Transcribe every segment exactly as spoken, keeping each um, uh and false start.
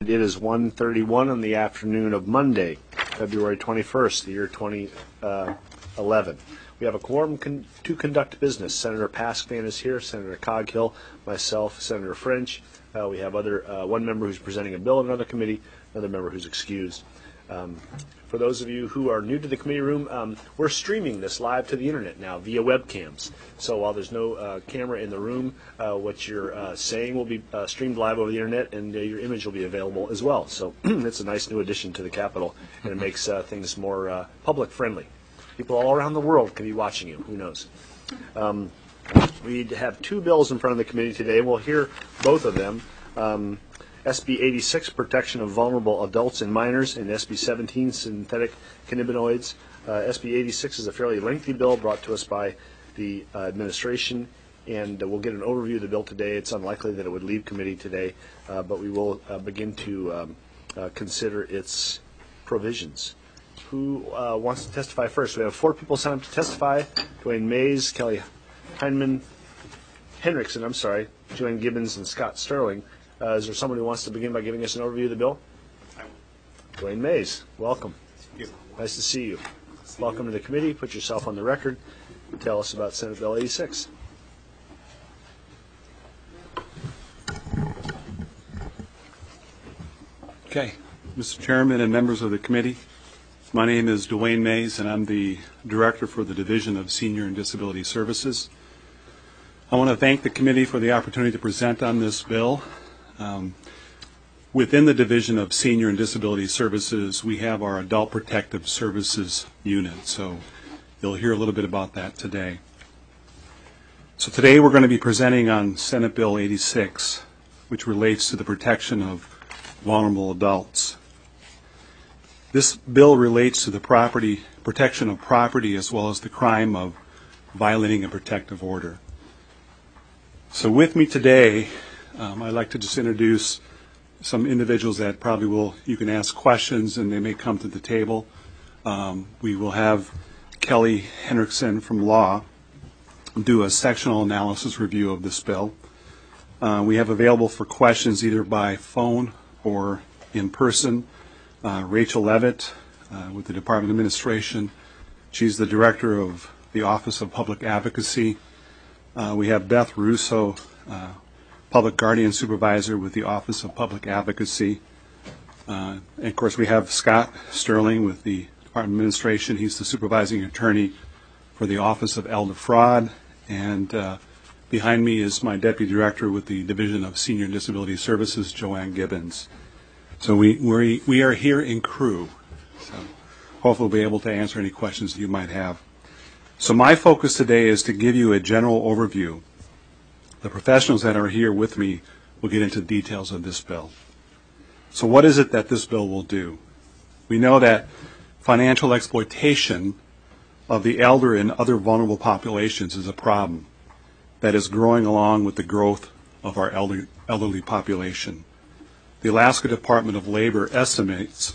It is one thirty-one in the afternoon of Monday, February twenty-first, the year twenty eleven. We have a quorum con to conduct business. Senator Paskvan is here, Senator Coghill, myself, Senator French. Uh, we have other uh, one member who's presenting a bill in another committee, another member who's excused. Um, for those of you who are new to the committee room, um, we're streaming this live to the internet now via webcams. So while there's no uh, camera in the room, uh, what you're uh, saying will be uh, streamed live over the internet, and uh, your image will be available as well. So it's a nice new addition to the Capitol, and it makes uh, things more uh, public friendly. People all around the world can be watching you. Who knows? Um, we have two bills in front of the committee today. We'll hear both of them. Um, S B eighty-six, Protection of Vulnerable Adults and Minors, and S B seventeen, Synthetic Cannabinoids. Uh, S B eighty-six is a fairly lengthy bill brought to us by the uh, administration, and uh, we'll get an overview of the bill today. It's unlikely that it would leave committee today, uh, but we will uh, begin to um, uh, consider its provisions. Who uh, wants to testify first? We have four people signed up to testify: Dwayne Mays, Kelly Heineman, Henriksen, I'm sorry, Joanne Gibbons, and Scott Sterling. Uh, is there someone who wants to begin by giving us an overview of the bill? Dwayne Mays, welcome. Thank you. Nice to see you. See welcome you. to the committee. Put yourself on the record. Tell us about Senate Bill eighty-six. Okay. Mister Chairman and members of the committee, my name is Dwayne Mays, and I'm the Director for the Division of Senior and Disability Services. I want to thank the committee for the opportunity to present on this bill. Um, within the Division of Senior and Disability Services, we have our Adult Protective Services unit, so you'll hear a little bit about that today. So today we're going to be presenting on Senate Bill eighty-six, which relates to the protection of vulnerable adults. This bill relates to the property protection of property as well as the crime of violating a protective order. So with me today, um, I'd like to just introduce some individuals that probably will, you can ask questions and they may come to the table. Um, we will have Kelly Henriksen from Law do a sectional analysis review of this bill. Uh, we have available for questions either by phone or in person uh, Rachel Levitt uh, with the Department of Administration. She's the Director of the Office of Public Advocacy. Uh, we have Beth Russo, uh, Public Guardian Supervisor with the Office of Public Advocacy. Uh, and of course we have Scott Sterling with the Department of Administration. He's the Supervising Attorney for the Office of Elder Fraud. And uh, behind me is my Deputy Director with the Division of Senior and Disability Services, Joanne Gibbons. So we, we're, we are here in crew. So hopefully we'll be able to answer any questions that you might have. So my focus today is to give you a general overview. The professionals that are here with me will get into the details of this bill. So what is it that this bill will do? We know that financial exploitation of the elder and other vulnerable populations is a problem that is growing along with the growth of our elder, elderly population. The Alaska Department of Labor estimates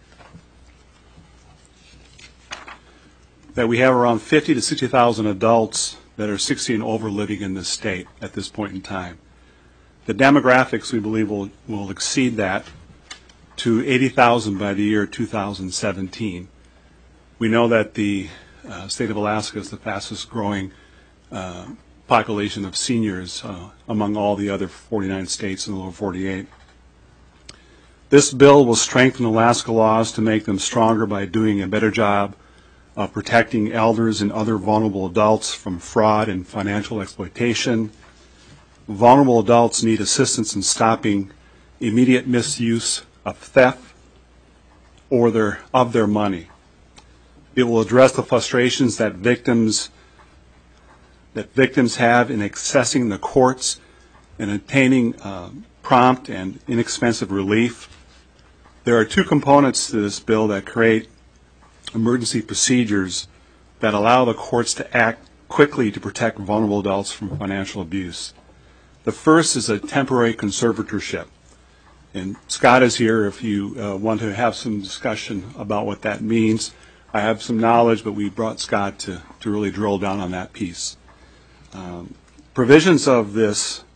that we have around fifty to sixty thousand adults that are sixty and over living in this state at this point in time. The demographics, we believe, will, will exceed that to eighty thousand by the year two thousand seventeen. We know that the uh, state of Alaska is the fastest growing uh, population of seniors uh, among all the other forty-nine states in the lower forty-eight. This bill will strengthen Alaska laws to make them stronger by doing a better job of protecting elders and other vulnerable adults from fraud and financial exploitation. Vulnerable adults need assistance in stopping immediate misuse of theft or their, of their money. It will address the frustrations that victims that victims have in accessing the courts and obtaining uh, prompt and inexpensive relief. There are two components to this bill that create emergency procedures that allow the courts to act quickly to protect vulnerable adults from financial abuse. The first is a temporary conservatorship. And Scott is here if you uh, want to have some discussion about what that means. I have some knowledge, but we brought Scott to, to really drill down on that piece. Um, provisions of this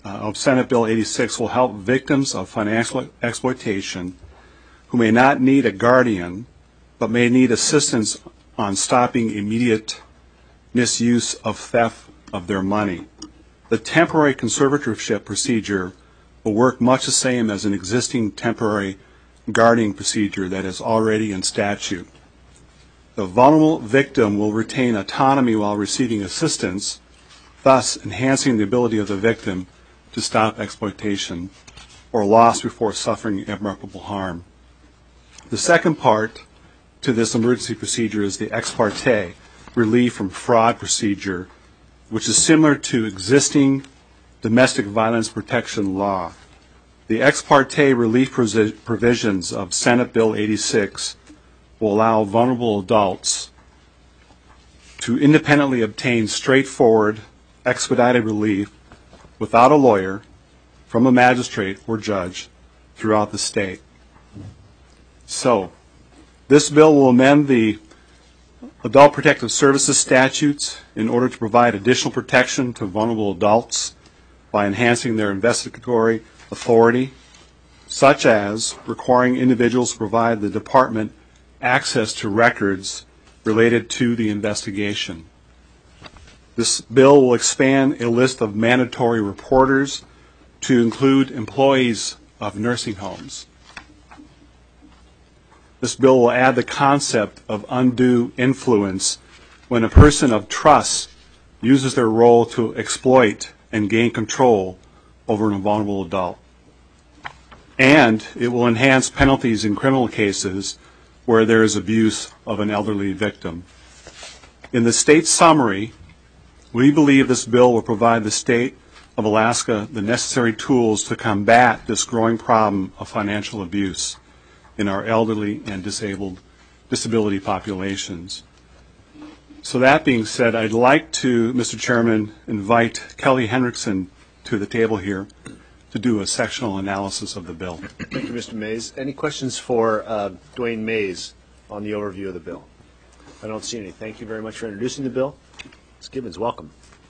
uh, of Senate Bill eighty-six will help victims of financial exploitation who may not need a guardian but may need assistance on stopping immediate misuse of theft of their money. The temporary conservatorship procedure will work much the same as an existing temporary guarding procedure that is already in statute. The vulnerable victim will retain autonomy while receiving assistance, thus enhancing the ability of the victim to stop exploitation or loss before suffering irreparable harm. The second part to this emergency procedure is the ex parte relief from fraud procedure, which is similar to existing domestic violence protection law. The ex parte relief provisions of Senate Bill eighty-six will allow vulnerable adults to independently obtain straightforward, expedited relief without a lawyer from a magistrate or judge throughout the state. So, this bill will amend the Adult Protective Services statutes in order to provide additional protection to vulnerable adults by enhancing their investigatory authority, such as requiring individuals to provide the department access to records related to the investigation. This bill will expand a list of mandatory reporters to include employees of nursing homes. This bill will add the concept of undue influence when a person of trust uses their role to exploit and gain control over an vulnerable adult. And it will enhance penalties in criminal cases where there is abuse of an elderly victim. In the state summary, we believe this bill will provide the state of Alaska the necessary tools to combat this growing problem of financial abuse in our elderly and disabled disability populations. So that being said, I'd like to, Mister Chairman, invite Kelly Henriksen to the table here to do a sectional analysis of the bill. Thank you, Mister Mays. Any questions for uh, Dwayne Mays on the overview of the bill? I don't see any. Thank you very much for introducing the bill. Miz Gibbons, welcome.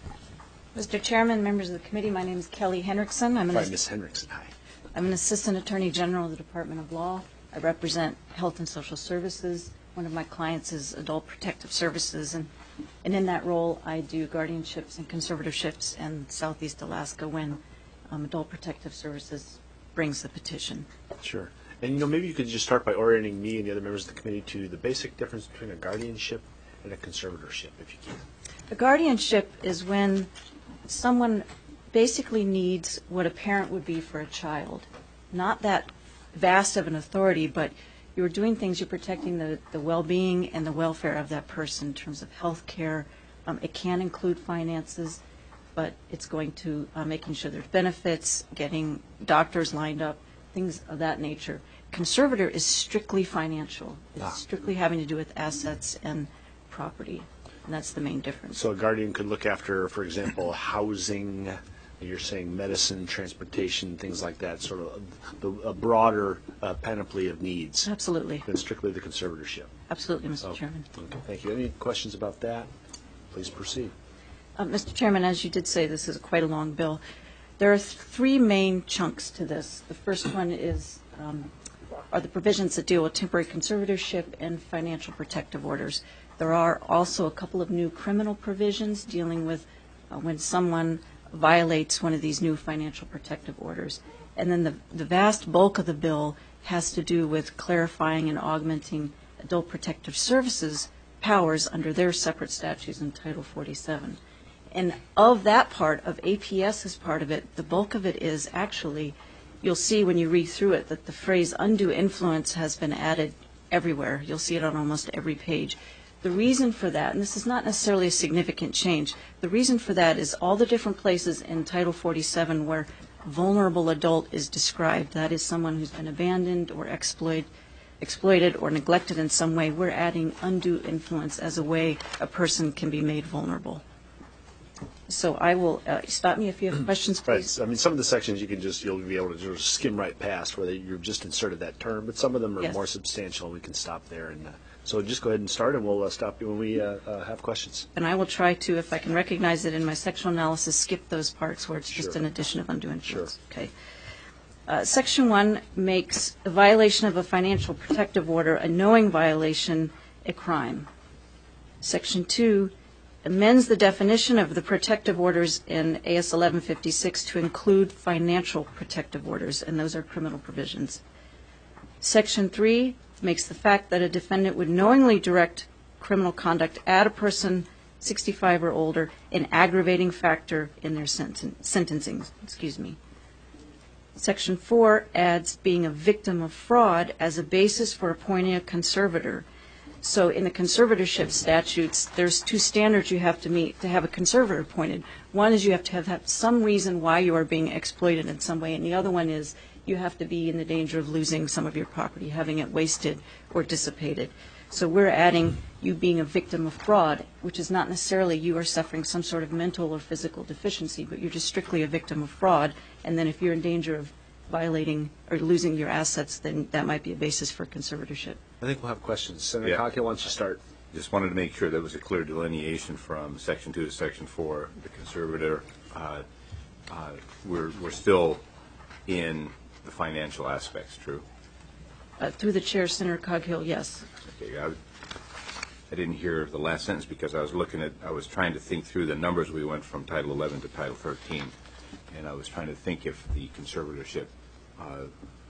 Mister Chairman, members of the committee, my name is Kelly Henriksen. I'm an, Hi, Miz Henriksen. Hi. I'm an Assistant Attorney General of the Department of Law. I represent Health and Social Services. One of my clients is Adult Protective Services, and, and in that role I do guardianships and conservatorships in Southeast Alaska when um, Adult Protective Services brings the petition. Sure. And, you know, maybe you could just start by orienting me and the other members of the committee to the basic difference between a guardianship and a conservatorship, if you can. A guardianship is when someone basically needs what a parent would be for a child. Not that vast of an authority, but you're doing things, you're protecting the, the well-being and the welfare of that person in terms of health care. Um, it can include finances, but it's going to uh, making sure there's benefits, getting doctors lined up, things of that nature. Conservator is strictly financial. It's Ah. strictly having to do with assets and property, and that's the main difference. So a guardian could look after, for example, housing, you're saying medicine, transportation, things like that, sort of the, a broader uh, panoply of needs Absolutely. than strictly the conservatorship. Absolutely, Mister Oh, Chairman. okay, thank you. Any questions about that? Please proceed. Uh, Mister Chairman, as you did say, this is quite a long bill. There are th- three main chunks to this. The first one is um, are the provisions that deal with temporary conservatorship and financial protective orders. There are also a couple of new criminal provisions dealing with uh, when someone violates one of these new financial protective orders. And then the, the vast bulk of the bill has to do with clarifying and augmenting Adult Protective Services powers under their separate statutes in Title forty-seven. And of that part, of A P S's part of it, the bulk of it is actually, you'll see when you read through it, that the phrase undue influence has been added everywhere. You'll see it on almost every page. The reason for that, and this is not necessarily a significant change, the reason for that is all the different places in Title forty-seven where vulnerable adult is described, that is someone who's been abandoned or exploit, exploited or neglected in some way, we're adding undue influence as a way a person can be made vulnerable. So I will, uh, stop me if you have questions, please. Right. I mean, some of the sections you can just, you'll be able to just skim right past where they, you've just inserted that term, but some of them are Yes. more substantial. We can stop there. And uh, so just go ahead and start, and we'll uh, stop you when we uh, uh, have questions. And I will try to, if I can recognize it in my sectional analysis, skip those parts where it's just Sure. an addition of undue influence. Sure. Okay. Uh, Section one makes a violation of a financial protective order, a knowing violation, a crime. Section two amends the definition of the protective orders in A S eleven fifty-six to include financial protective orders, and those are criminal provisions. Section three makes the fact that a defendant would knowingly direct criminal conduct at a person sixty-five or older an aggravating factor in their senten- sentencing. Excuse me. Section four adds being a victim of fraud as a basis for appointing a conservator. So in the conservatorship statutes, there's two standards you have to meet to have a conservator appointed. One is you have to have, have some reason why you are being exploited in some way, and the other one is you have to be in the danger of losing some of your property, having it wasted or dissipated. So we're adding you being a victim of fraud, which is not necessarily you are suffering some sort of mental or physical deficiency, but you're just strictly a victim of fraud, and then if you're in danger of violating or losing your assets, then that might be a basis for conservatorship. I think we'll have questions. Senator Yeah. Coghill, why don't you start? Just wanted to make sure there was a clear delineation from Section two to Section four. The conservator, uh, uh, we're, we're still in the financial aspects, true? Uh, through the chair, Senator Coghill, yes. Okay, I, I didn't hear the last sentence because I was looking at, I was trying to think through the numbers. We went from Title eleven to Title thirteen, and I was trying to think if the conservatorship, uh,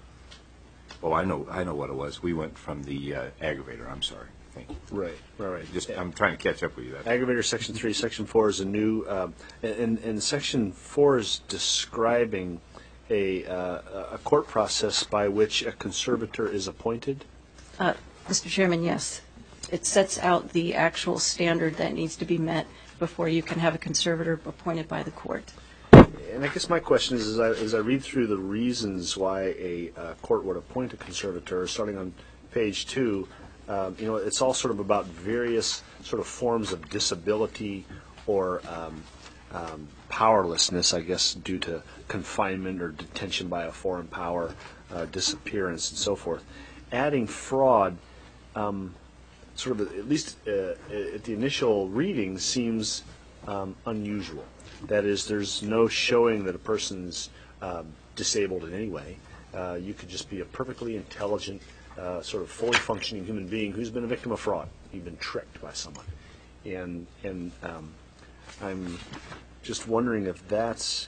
well, I know, I know what it was. We went from the uh, aggravator, I'm sorry. Thank you. Right, right, right. Just, I'm trying to catch up with you. That's Aggravator, Section three. Section four is a new, um, and, and Section four is describing a, uh, a court process by which a conservator is appointed. Uh, Mister Chairman, yes. It sets out the actual standard that needs to be met before you can have a conservator appointed by the court. And I guess my question is, as I, as I read through the reasons why a uh, court would appoint a conservator, starting on page two, um, you know, it's all sort of about various sort of forms of disability or um, um, powerlessness, I guess, due to confinement or detention by a foreign power, uh, disappearance, and so forth. Adding fraud, um, sort of at least uh, at the initial reading, seems um, unusual. That is, there's no showing that a person's um, disabled in any way. Uh, you could just be a perfectly intelligent, uh, sort of fully functioning human being who's been a victim of fraud. You've been tricked by someone. And, and um, I'm just wondering if that's,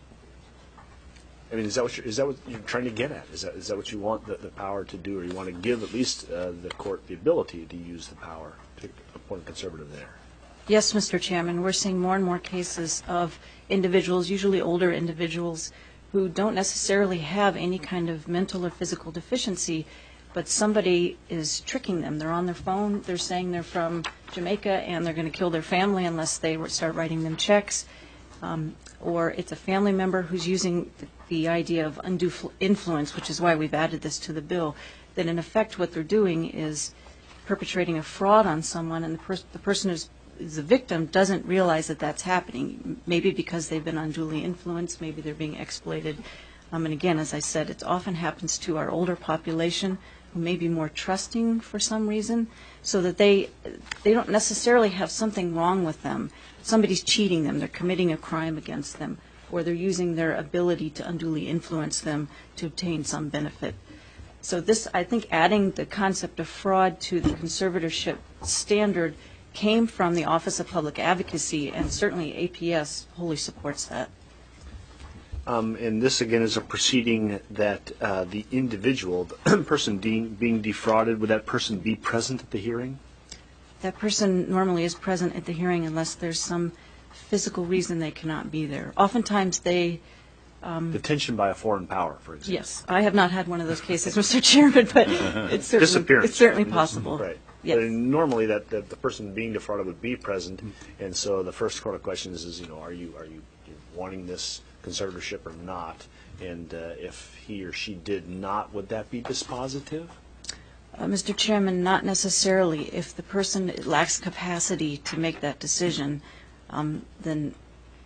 I mean, is that what you're, is that what you're trying to get at? Is that is that what you want the, the power to do, or you want to give at least uh, the court the ability to use the power to appoint a conservative there? Yes, Mister Chairman, we're seeing more and more cases of individuals, usually older individuals, who don't necessarily have any kind of mental or physical deficiency, but somebody is tricking them. They're on their phone, they're saying they're from Jamaica and they're going to kill their family unless they start writing them checks. Um, or it's a family member who's using the, the idea of undue fl- influence, which is why we've added this to the bill, that in effect what they're doing is perpetrating a fraud on someone, and the, pers- the person who's is the victim doesn't realize that that's happening, maybe because they've been unduly influenced, maybe they're being exploited. Um, and again, as I said, it often happens to our older population who may be more trusting for some reason, so that they they don't necessarily have something wrong with them. Somebody's cheating them, they're committing a crime against them, or they're using their ability to unduly influence them to obtain some benefit. So this, I think, adding the concept of fraud to the conservatorship standard came from the Office of Public Advocacy, and certainly A P S wholly supports that. Um, and this, again, is a proceeding that uh, the individual, the person de- being defrauded, would that person be present at the hearing? That person normally is present at the hearing unless there's some physical reason they cannot be there. Oftentimes they... Um, Detention by a foreign power, for example. yes, I have not had one of those cases, Mister Chairman, but it's certainly, Disappearance. it's certainly possible. Right. Yes. But normally that, that the person being defrauded would be present, and so the first sort of question is, is you know, are you are you wanting this conservatorship or not? And uh, if he or she did not, would that be dispositive? Uh, Mister Chairman, not necessarily. If the person lacks capacity to make that decision, um, then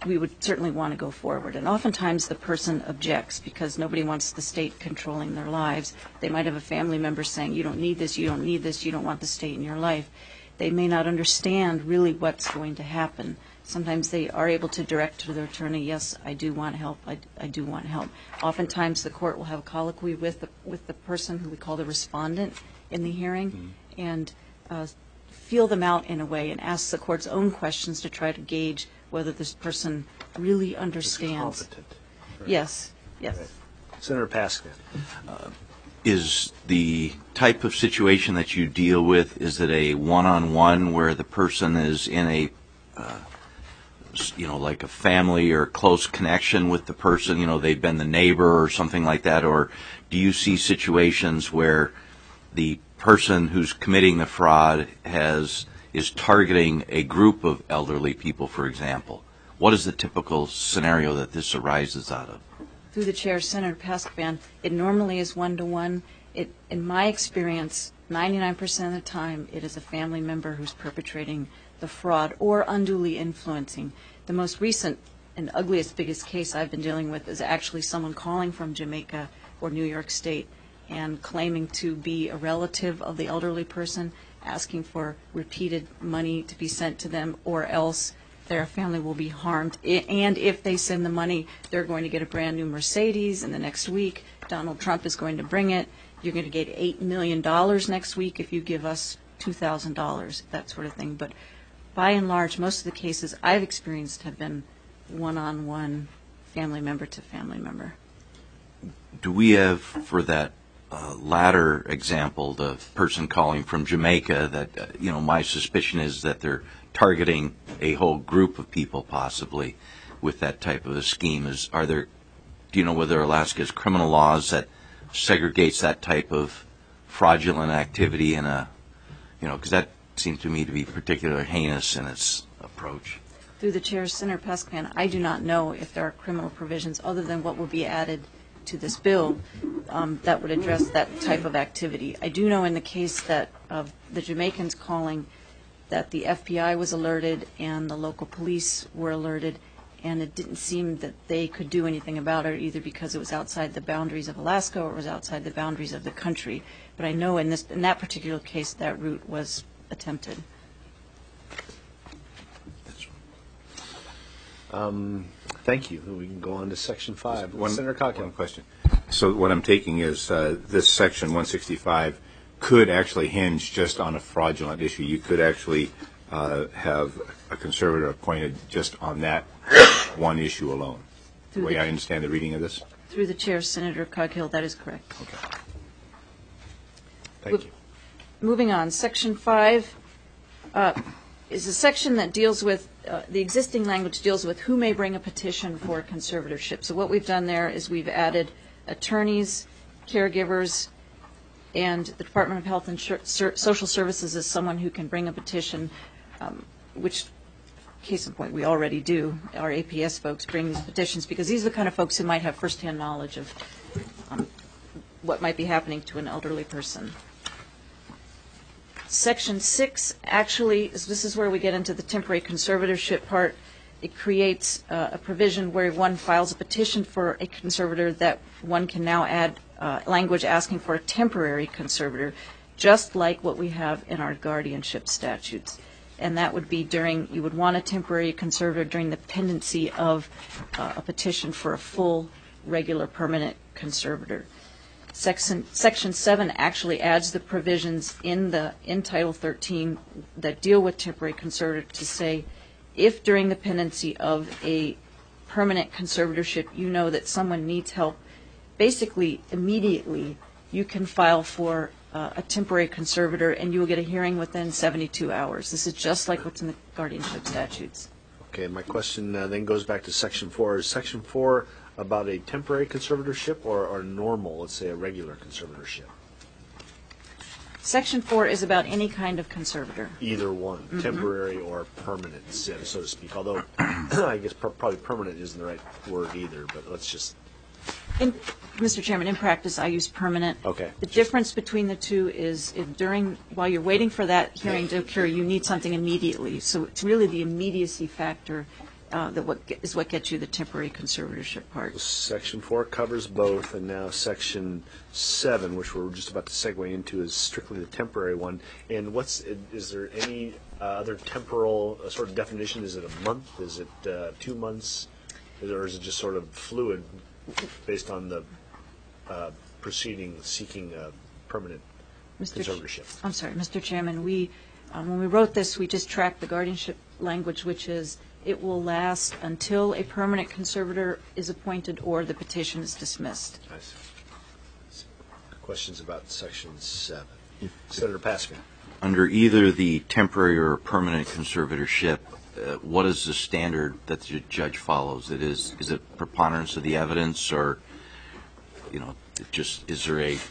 we would certainly want to go forward. And oftentimes the person objects because nobody wants the state controlling their lives. They might have a family member saying, you don't need this, you don't need this, you don't want the state in your life. They may not understand really what's going to happen. Sometimes they are able to direct to their attorney, yes, I do want help, I, I do want help. Oftentimes the court will have a colloquy with the, with the person who we call the respondent in the hearing, mm-hmm. and uh, feel them out in a way and ask the court's own questions to try to gauge whether this person really understands. It's competent. Right. Yes, yes. Right. Senator Paskman. Uh, is the type of situation that you deal with, is it a one-on-one where the person is in a, uh, you know, like a family or close connection with the person, you know, they've been the neighbor or something like that, or do you see situations where the person who's committing the fraud has is targeting a group of elderly people, for example? What is the typical scenario that this arises out of? Through the chair, Senator Paskman, it normally is one-to-one. It, in my experience, ninety-nine percent of the time, it is a family member who's perpetrating the fraud or unduly influencing. The most recent and ugliest, biggest case I've been dealing with is actually someone calling from Jamaica or New York State and claiming to be a relative of the elderly person, asking for repeated money to be sent to them, or else their family will be harmed. And if they send the money, they're going to get a brand new Mercedes in the next week. Donald Trump is going to bring it. You're going to get eight million dollars next week if you give us two thousand dollars, that sort of thing. But by and large, most of the cases I've experienced have been one-on-one, family member to family member. Do we have, for that uh, latter example, the person calling from Jamaica, that, uh, you know, my suspicion is that they're targeting a whole group of people possibly with that type of a scheme. Is, are there, do you know whether Alaska has criminal laws that segregates that type of fraudulent activity in a, you know, because that seems to me to be particularly heinous in its approach. Through the chair, Senator Paskman, I do not know if there are criminal provisions other than what will be added to this bill um, that would address that type of activity. I do know in the case that of the Jamaicans calling that the F B I was alerted and the local police were alerted, and it didn't seem that they could do anything about it, either because it was outside the boundaries of Alaska or it was outside the boundaries of the country. But I know in this, in that particular case, that route was attempted. Um, thank you. We can go on to Section five. One, Senator Coghill. one question. So what I'm taking is uh, this Section one sixty-five could actually hinge just on a fraudulent issue. You could actually uh, have a conservator appointed just on that one issue alone. The way I understand the reading of this? Through the chair, Senator Coghill, that is correct. Okay. Thank you. Moving on, Section five uh, is a section that deals with, uh, the existing language deals with who may bring a petition for conservatorship. So what we've done there is we've added attorneys, caregivers, and the Department of Health and Social Services as someone who can bring a petition, um, which, case in point, we already do. Our A P S folks bring these petitions because these are the kind of folks who might have firsthand knowledge of um, what might be happening to an elderly person. Section six actually, is, this is where we get into the temporary conservatorship part. It creates uh, a provision where one files a petition for a conservator that one can now add uh, language asking for a temporary conservator, just like what we have in our guardianship statutes. And that would be during, you would want a temporary conservator during the pendency of uh, a petition for a full, regular, permanent conservator. Section, Section seven actually adds the provisions in the in Title thirteen that deal with temporary conservator to say, if during the pendency of a permanent conservatorship you know that someone needs help, basically immediately you can file for uh, a temporary conservator and you will get a hearing within seventy-two hours. This is just like what's in the guardianship statutes. Okay, my question uh, then goes back to Section four. Is Section four about a temporary conservatorship or, or normal, let's say a regular conservatorship? Section four is about any kind of conservator. Either one, mm-hmm. temporary or permanent, so to speak. Although I guess per- probably permanent isn't the right word either, but let's just... In, Mister Chairman, in practice, I use permanent. Okay. The difference between the two is if during, while you're waiting for that hearing to occur, you need something immediately. So it's really the immediacy factor uh, that what ge- is what gets you the temporary conservatorship part. Section four covers both, and now section seven, which we're just about to segue into, is strictly the temporary one. And what's, is there any uh, other temporal uh, sort of definition? Is it a month? Is it uh, two months? Is it- Or is it just sort of fluid based on the uh, proceeding seeking uh, permanent Mister Ch- conservatorship? I'm sorry, Mister Chairman, we, um, when we wrote this, we just tracked the guardianship language, which is it will last until a permanent conservator is appointed or the petition is dismissed. I see. Questions about section seven? Senator Paskin. Under either the temporary or permanent conservatorship, uh, what is the standard that the judge follows? It is, is it preponderance of the evidence, or, you know, it just, is there a,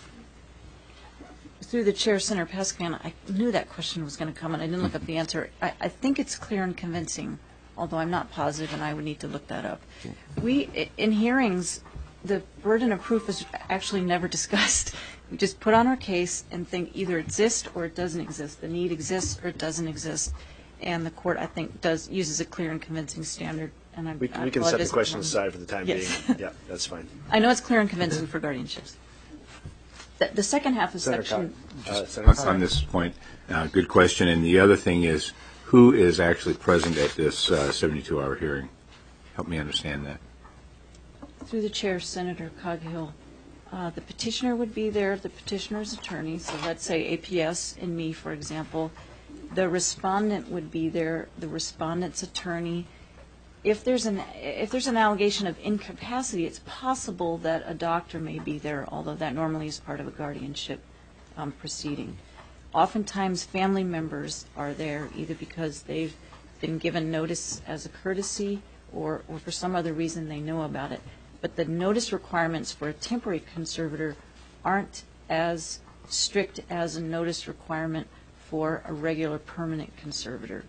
Through the chair, Senator Pascan, I knew that question was going to come, and I didn't look up the answer. I, I think it's clear and convincing, although I'm not positive, and I would need to look that up. We, i- in hearings, the burden of proof is actually never discussed. We just put on our case and think either it exists or it doesn't exist. The need exists or it doesn't exist. And the court, I think, does, uses a clear and convincing standard. And I, We, I we can set the apologize. question aside for the time Yes. being. Yeah, that's fine. I know it's clear and convincing for guardianships. The, the second half of Senator section, Cobb. Uh, On Senator on this point, uh, good question. And the other thing is, who is actually present at this uh, seventy-two hour hearing? Help me understand that. through the chair, Senator Coghill, uh, the petitioner would be there, the petitioner's attorney, so let's say A P S and me, for example. The respondent would be there, the respondent's attorney. If there's an, if there's an allegation of incapacity, it's possible that a doctor may be there, although that normally is part of a guardianship um, proceeding. Oftentimes, family members are there either because they've been given notice as a courtesy or, or for some other reason they know about it. But the notice requirements for a temporary conservator aren't as strict as a notice requirement for a regular permanent conservator.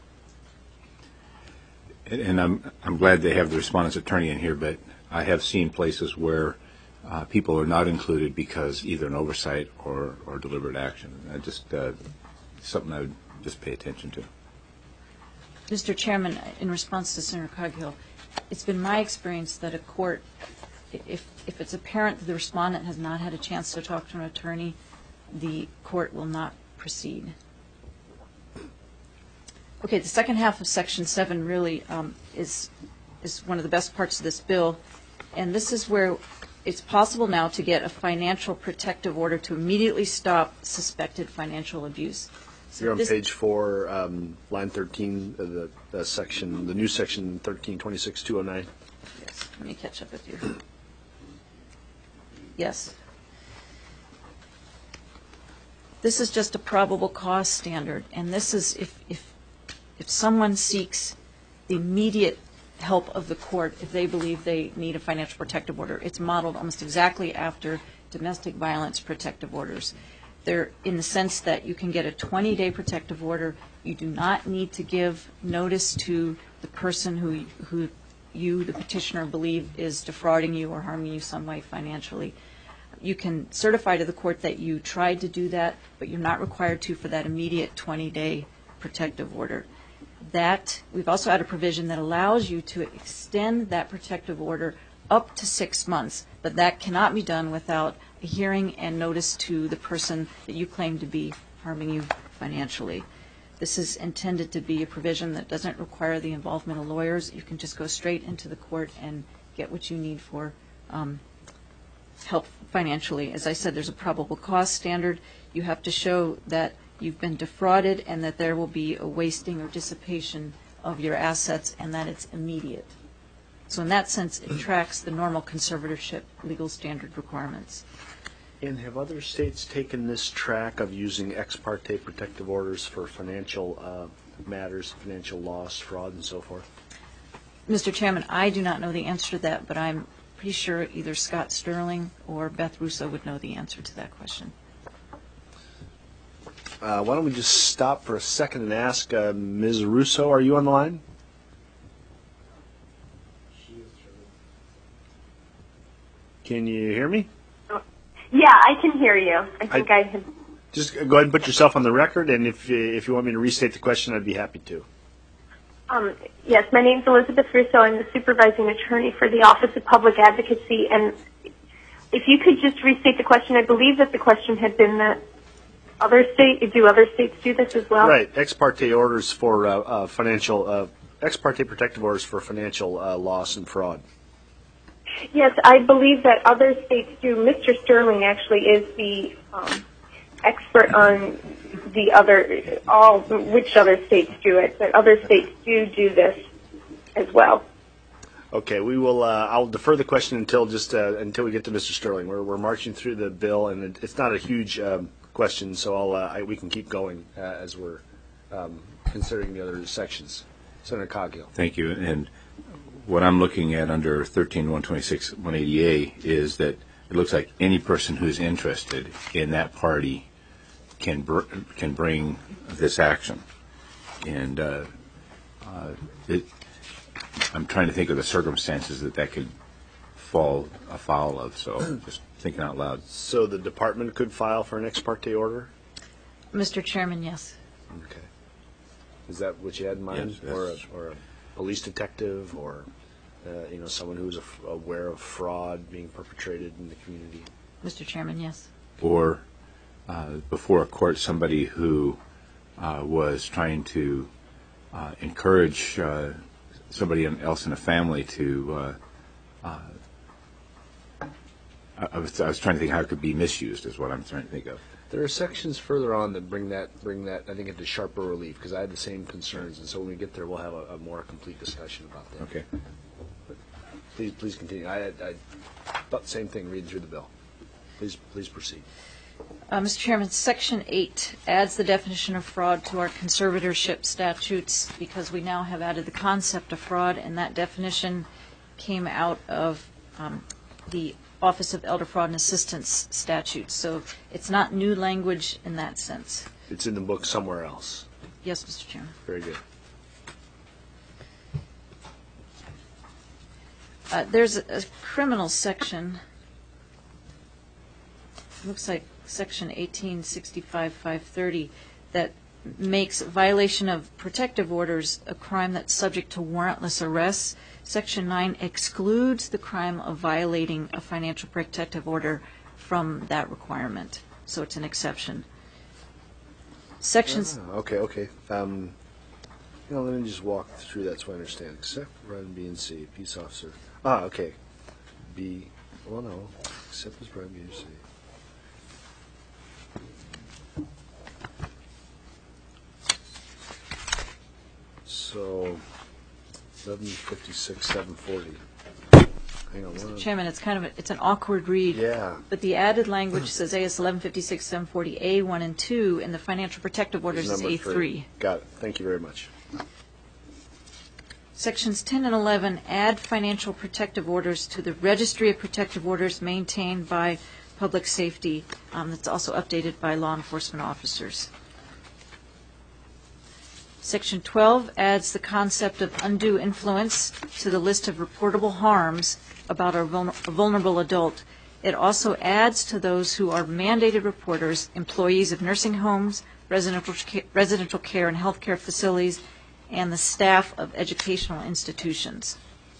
And- And I'm, I'm glad they have the respondent's attorney in here, but I have seen places where uh, people are not included because either an oversight or, or deliberate action. I just, uh, something I would just pay attention to. Mister Chairman, in response to Senator Coghill, it's been my experience that a court, if, if it's apparent that the respondent has not had a chance to talk to an attorney, the court will not proceed. Okay, the second half of Section seven really um, is, is one of the best parts of this bill, and this is where it's possible now to get a financial protective order to immediately stop suspected financial abuse. So You're on this- page four, um, line thirteen, of the, the section, the new section thirteen twenty-six two oh nine. Yes, let me catch up with you. Yes. This is just a probable cause standard, and this is if, if, if someone seeks the immediate help of the court, if they believe they need a financial protective order. It's modeled almost exactly after domestic violence protective orders. They're in the sense that you can get a twenty-day protective order. You do not need to give notice to the person who, who you, the petitioner, believe is defrauding you or harming you some way financially. You can certify to the court that you tried to do that, but you're not required to for that immediate twenty-day protective order. That, we've also had a provision that allows you to extend that protective order up to six months, but that cannot be done without a hearing and notice to the person that you claim to be harming you financially. This is intended to be a provision that doesn't require the involvement of lawyers. You can just go straight into the court and get what you need for um, help financially. As I said, there's a probable cause standard. You have to show that you've been defrauded and that there will be a wasting or dissipation of your assets and that it's immediate. So in that sense, it tracks the normal conservatorship legal standard requirements. And have other states taken this track of using ex parte protective orders for financial uh, matters, financial loss, fraud, and so forth? Mister Chairman, I do not know the answer to that, but I'm pretty sure either Scott Sterling or Beth Russo would know the answer to that question. Uh, why don't we just stop for a second and ask uh, Miz Russo, are you on the line? Can you hear me? Yeah, I can hear you. I think I, I had. Just go ahead and put yourself on the record, and if if you want me to restate the question, I'd be happy to. Um, yes, my name's Elizabeth Russo. I'm the supervising attorney for the Office of Public Advocacy. And if you could just restate the question, I believe that the question had been that other state, do other states do this as well? Right, ex parte orders for uh, uh, financial, uh, ex parte protective orders for financial uh, loss and fraud. Yes, I believe that other states do. Mister Sterling actually is the um, expert on the other, all, which other states do it, but other states do do this as well. Okay, we will. Uh, I'll defer the question until just uh, until we get to Mister Sterling. We're we're marching through the bill, and it, it's not a huge um, question, so I'll uh, I, we can keep going uh, as we're um, considering the other sections. Senator Coghill. Thank you. And what I'm looking at under thirteen one twenty-six one eighty A is that it looks like any person who's interested in that party can br- can bring this action, and uh, uh, it, I'm trying to think of the circumstances that that could fall afoul of. So, just thinking out loud. So the department could file for an ex parte order. Mister Chairman, yes. Okay. Is that what you had in mind, Yes, or a, yes. or a police detective, or uh, you know someone who's af- aware of fraud being perpetrated in the community? Mister Chairman, yes. Or uh, before a court, somebody who uh, was trying to uh, encourage uh, somebody else in the family to. Uh, uh, I, I, was, I was trying to think how it could be misused. Is what I'm trying to think of. There are sections further on that bring that bring that I think into sharper relief, because I had the same concerns, and so when we get there, we'll have a, a more complete discussion about that. Okay. Please, please continue. I, I, I thought the same thing reading through the bill. Please, please proceed. Uh, Mister Chairman, Section eight adds the definition of fraud to our conservatorship statutes because we now have added the concept of fraud, and that definition came out of um, the Office of Elder Fraud and Assistance statutes. So it's not new language in that sense. It's in the book somewhere else. Yes, Mister Chairman. Very good. Uh, there's a, a criminal section, looks like Section eighteen sixty-five five thirty, that makes violation of protective orders a crime that's subject to warrantless arrests. Section nine excludes the crime of violating a financial protective order from that requirement, so it's an exception. Sections. Ah, okay, okay. Um, you know, let me just walk through that so I understand. Except Brian B and C, peace officer. Ah, okay. B. Well, no. Except as Brian B and C. So, eleven fifty-six, seven forty. Hang on. Mister One, Chairman, it's kind of a, it's an awkward read. yeah. But the added language says A S eleven fifty-six seven forty A one and two, and the financial protective orders is Number A three. Got it. Thank you very much. Sections ten and eleven add financial protective orders to the Registry of Protective Orders maintained by Public Safety. Um, that's also updated by law enforcement officers. Section twelve adds the concept of undue influence to the list of reportable harms about a, vulner- a vulnerable adult. It also adds to those who are mandated reporters, employees of nursing homes, residential, ca- residential care and health care facilities, and the staff of educational institutions.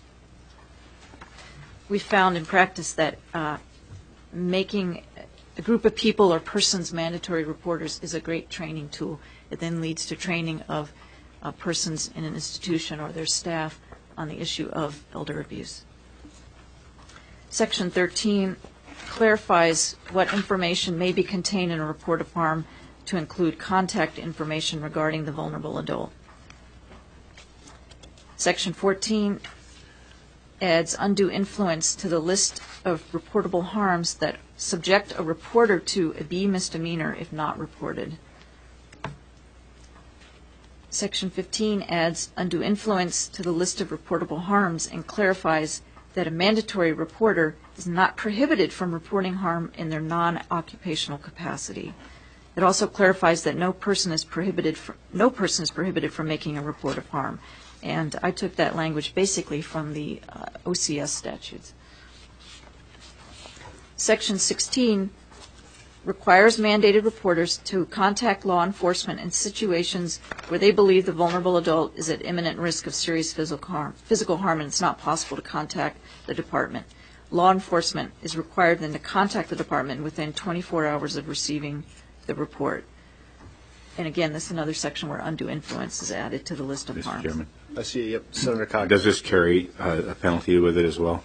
We found in practice that uh, making a group of people or persons mandatory reporters is a great training tool. It then leads to training of uh, persons in an institution or their staff on the issue of elder abuse. Section thirteen clarifies what information may be contained in a report of harm to include contact information regarding the vulnerable adult. Section fourteen adds undue influence to the list of reportable harms that subject a reporter to a B misdemeanor if not reported. Section fifteen adds undue influence to the list of reportable harms and clarifies that a mandatory reporter is not prohibited from reporting harm in their non-occupational capacity. It also clarifies that no person is prohibited from, no person is prohibited from making a report of harm. And I took that language basically from the uh, O C S statutes. Section sixteen requires mandated reporters to contact law enforcement in situations where they believe the vulnerable adult is at imminent risk of serious physical harm, physical harm and it's not possible to contact the department. Law enforcement is required then to contact the department within twenty-four hours of receiving the report. And again, this is another section where undue influence is added to the list of Mister harms. Chairman, I see, yep, Senator Coghill. does this carry uh, a penalty with it as well?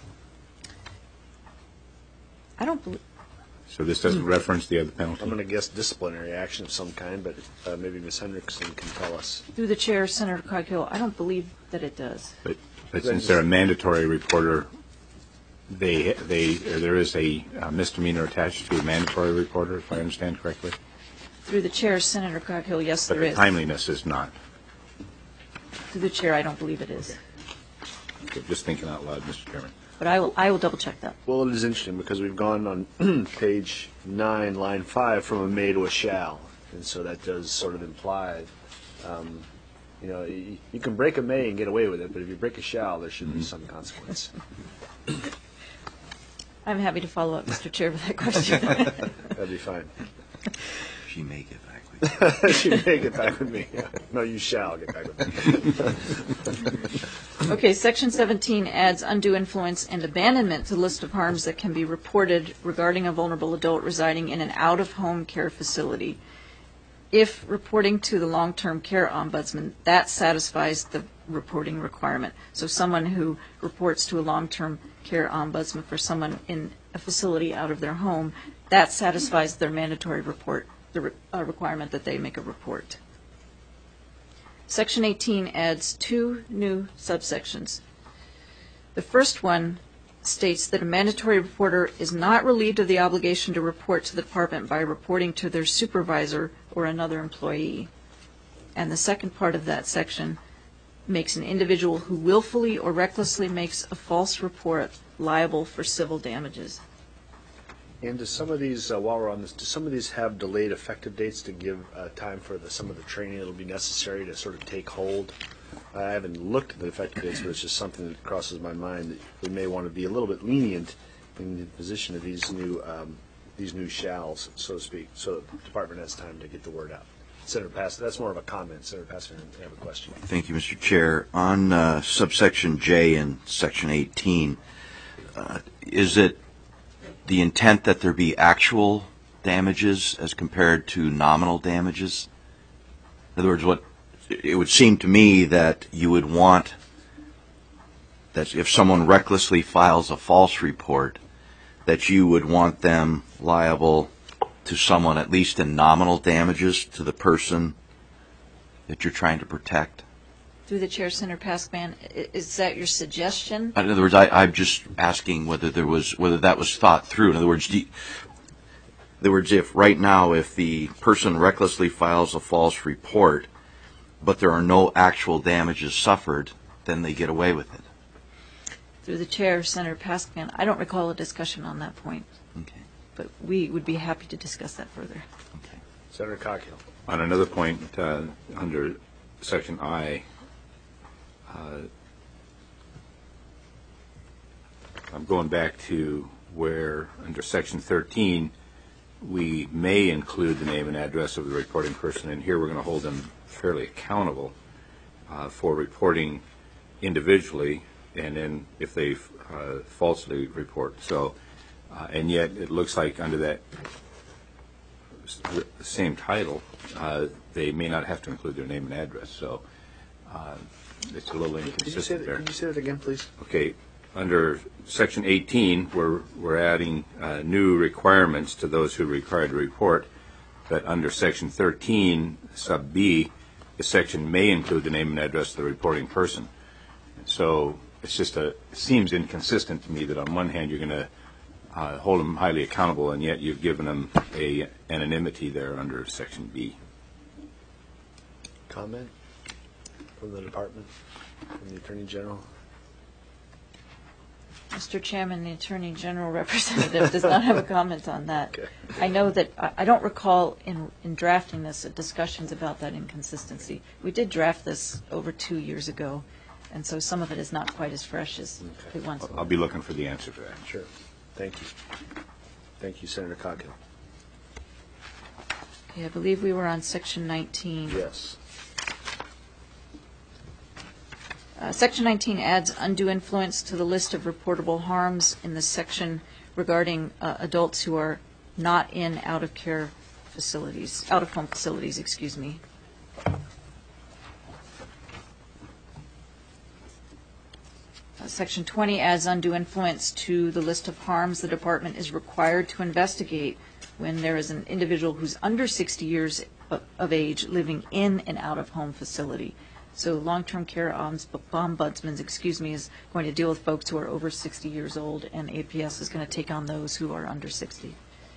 I don't believe, So this doesn't reference the other penalty? I'm going to guess disciplinary action of some kind, but uh, maybe Miz Hendrickson can tell us. through the chair, Senator Coghill, I don't believe that it does. But, but since they're a mandatory reporter, they, they, there is a uh, misdemeanor attached to a mandatory reporter, if I understand correctly? Through the chair, Senator Coghill, yes, But there the is. timeliness is not. Through the chair, I don't believe it is. Okay, just thinking out loud, Mister Chairman. But I will, I will double check that. Well, it is interesting because we've gone on page nine, line five, from a may to a shall. And so that does sort of imply, um, you know, you, you can break a may and get away with it, but if you break a shall, there should be some consequence. I'm happy to follow up, Mister Chair, with that question. That'd be fine. She may get back with you. She may get back with me. Yeah. No, you shall get back with me. Okay, Section seventeen adds undue influence and abandonment to the list of harms that can be reported regarding a vulnerable adult residing in an out-of-home care facility. If reporting to the long-term care ombudsman, that satisfies the reporting requirement. So someone who reports to a long-term care ombudsman for someone in a facility out of their home, that satisfies their mandatory report, the re- uh, requirement that they make a report. Section eighteen adds two new subsections. The first one states that a mandatory reporter is not relieved of the obligation to report to the department by reporting to their supervisor or another employee. And the second part of that section makes an individual who willfully or recklessly makes a false report liable for civil damages. And do some of these, uh, while we're on this, do some of these have delayed effective dates to give uh, time for the, some of the training that will be necessary to sort of take hold? I haven't looked at the effective dates, but it's just something that crosses my mind that we may want to be a little bit lenient in the position of these new um, these new shalls, so to speak, so the department has time to get the word out. Senator Passer, that's more of a comment. Senator Passer, I have a question. Thank you, Mister Chair. On uh, subsection J in section eighteen, uh, is it the intent that there be actual damages as compared to nominal damages? In other words, what it would seem to me that you would want that if someone recklessly files a false report, that you would want them liable to someone at least in nominal damages to the person that you're trying to protect. Through the chair, Senator Paskman, i- is that your suggestion? In other words, I, I'm just asking whether there was whether that was thought through. In other words, do you, in other words, if right now, if the person recklessly files a false report, but there are no actual damages suffered, then they get away with it. Through the chair, Senator Paskman, I don't recall a discussion on that point, Okay. but we would be happy to discuss that further. Okay. Senator Coghill. On another point, uh, under section I, uh, I'm going back to where, under section thirteen, we may include the name and address of the reporting person, and here we're going to hold them fairly accountable uh, for reporting individually, and then if they uh, falsely report. So, uh, and yet it looks like under that s- same title, uh, they may not have to include their name and address. So uh, it's a little Could you, say inconsistent that, there. could you say that again, please? Okay, under section eighteen, we're, we're adding uh, new requirements to those who are required to report, but under section thirteen, sub B, the section may include the name and address of the reporting person. And so it's just a, it seems inconsistent to me that on one hand you're going to uh, hold them highly accountable, and yet you've given them a anonymity there under section B. Comment from the department, from the Attorney General? Mister Chairman, the Attorney General representative does not have a comment on that. Okay. I know that, I I don't recall in, in drafting this uh, discussions about that inconsistency. We did draft this over two years ago, and so some of it is not quite as fresh as it once I'll was. be looking for the answer to that. Sure. Thank you. Thank you, Senator Coghill. Okay, I believe we were on section nineteen. Yes. Uh, Section nineteen adds undue influence to the list of reportable harms in the section regarding uh, adults who are not in out-of-care facilities, out-of-home facilities, excuse me. Uh, Section twenty adds undue influence to the list of harms the department is required to investigate when there is an individual who's under sixty years of, of age living in an out-of-home facility. So long-term care ombudsman, excuse me, is going to deal with folks who are over sixty years old, and A P S is going to take on those who are under sixty.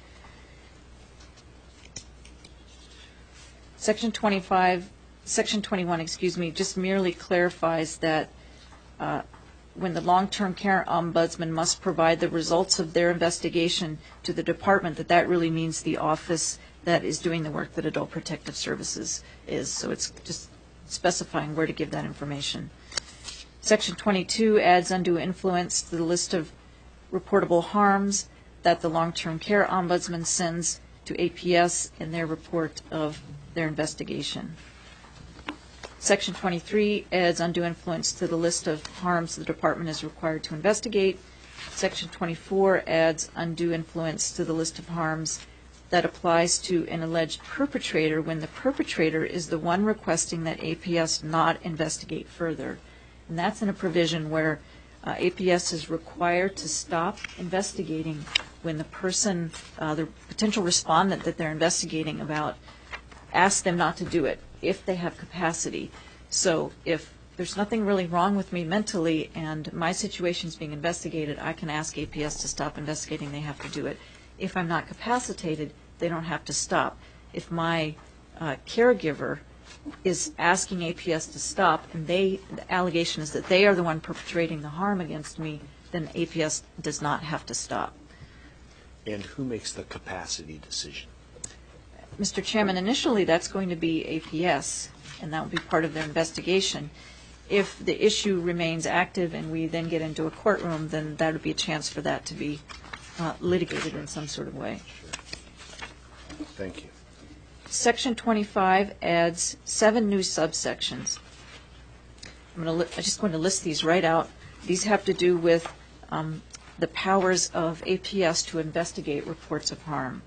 Section twenty-five, Section twenty-one, excuse me, just merely clarifies that uh, when the long-term care ombudsman must provide the results of their investigation to the department, that that really means the office that is doing the work that Adult Protective Services is. So it's just specifying where to give that information. Section twenty-two adds undue influence to the list of reportable harms that the long-term care ombudsman sends to A P S in their report of their investigation. Section twenty-three adds undue influence to the list of harms the department is required to investigate. Section twenty-four adds undue influence to the list of harms that applies to an alleged perpetrator when the perpetrator is the one requesting that A P S not investigate further. And that's in a provision where uh, A P S is required to stop investigating when the person, uh, the potential respondent that they're investigating about, asks them not to do it if they have capacity. So if there's nothing really wrong with me mentally and my situation is being investigated, I can ask A P S to stop investigating. They have to do it. If I'm not capacitated, they don't have to stop. If my uh, caregiver is asking A P S to stop and they, the allegation is that they are the one perpetrating the harm against me, then A P S does not have to stop. And who makes the capacity decision? Mister Chairman, initially that's going to be A P S, and that will be part of their investigation. If the issue remains active and we then get into a courtroom, then that would be a chance for that to be uh, litigated in some sort of way. Thank you. Section twenty-five adds seven new subsections. I'm, going to li- I'm just going to list these right out. These have to do with um, the powers of A P S to investigate reports of harm.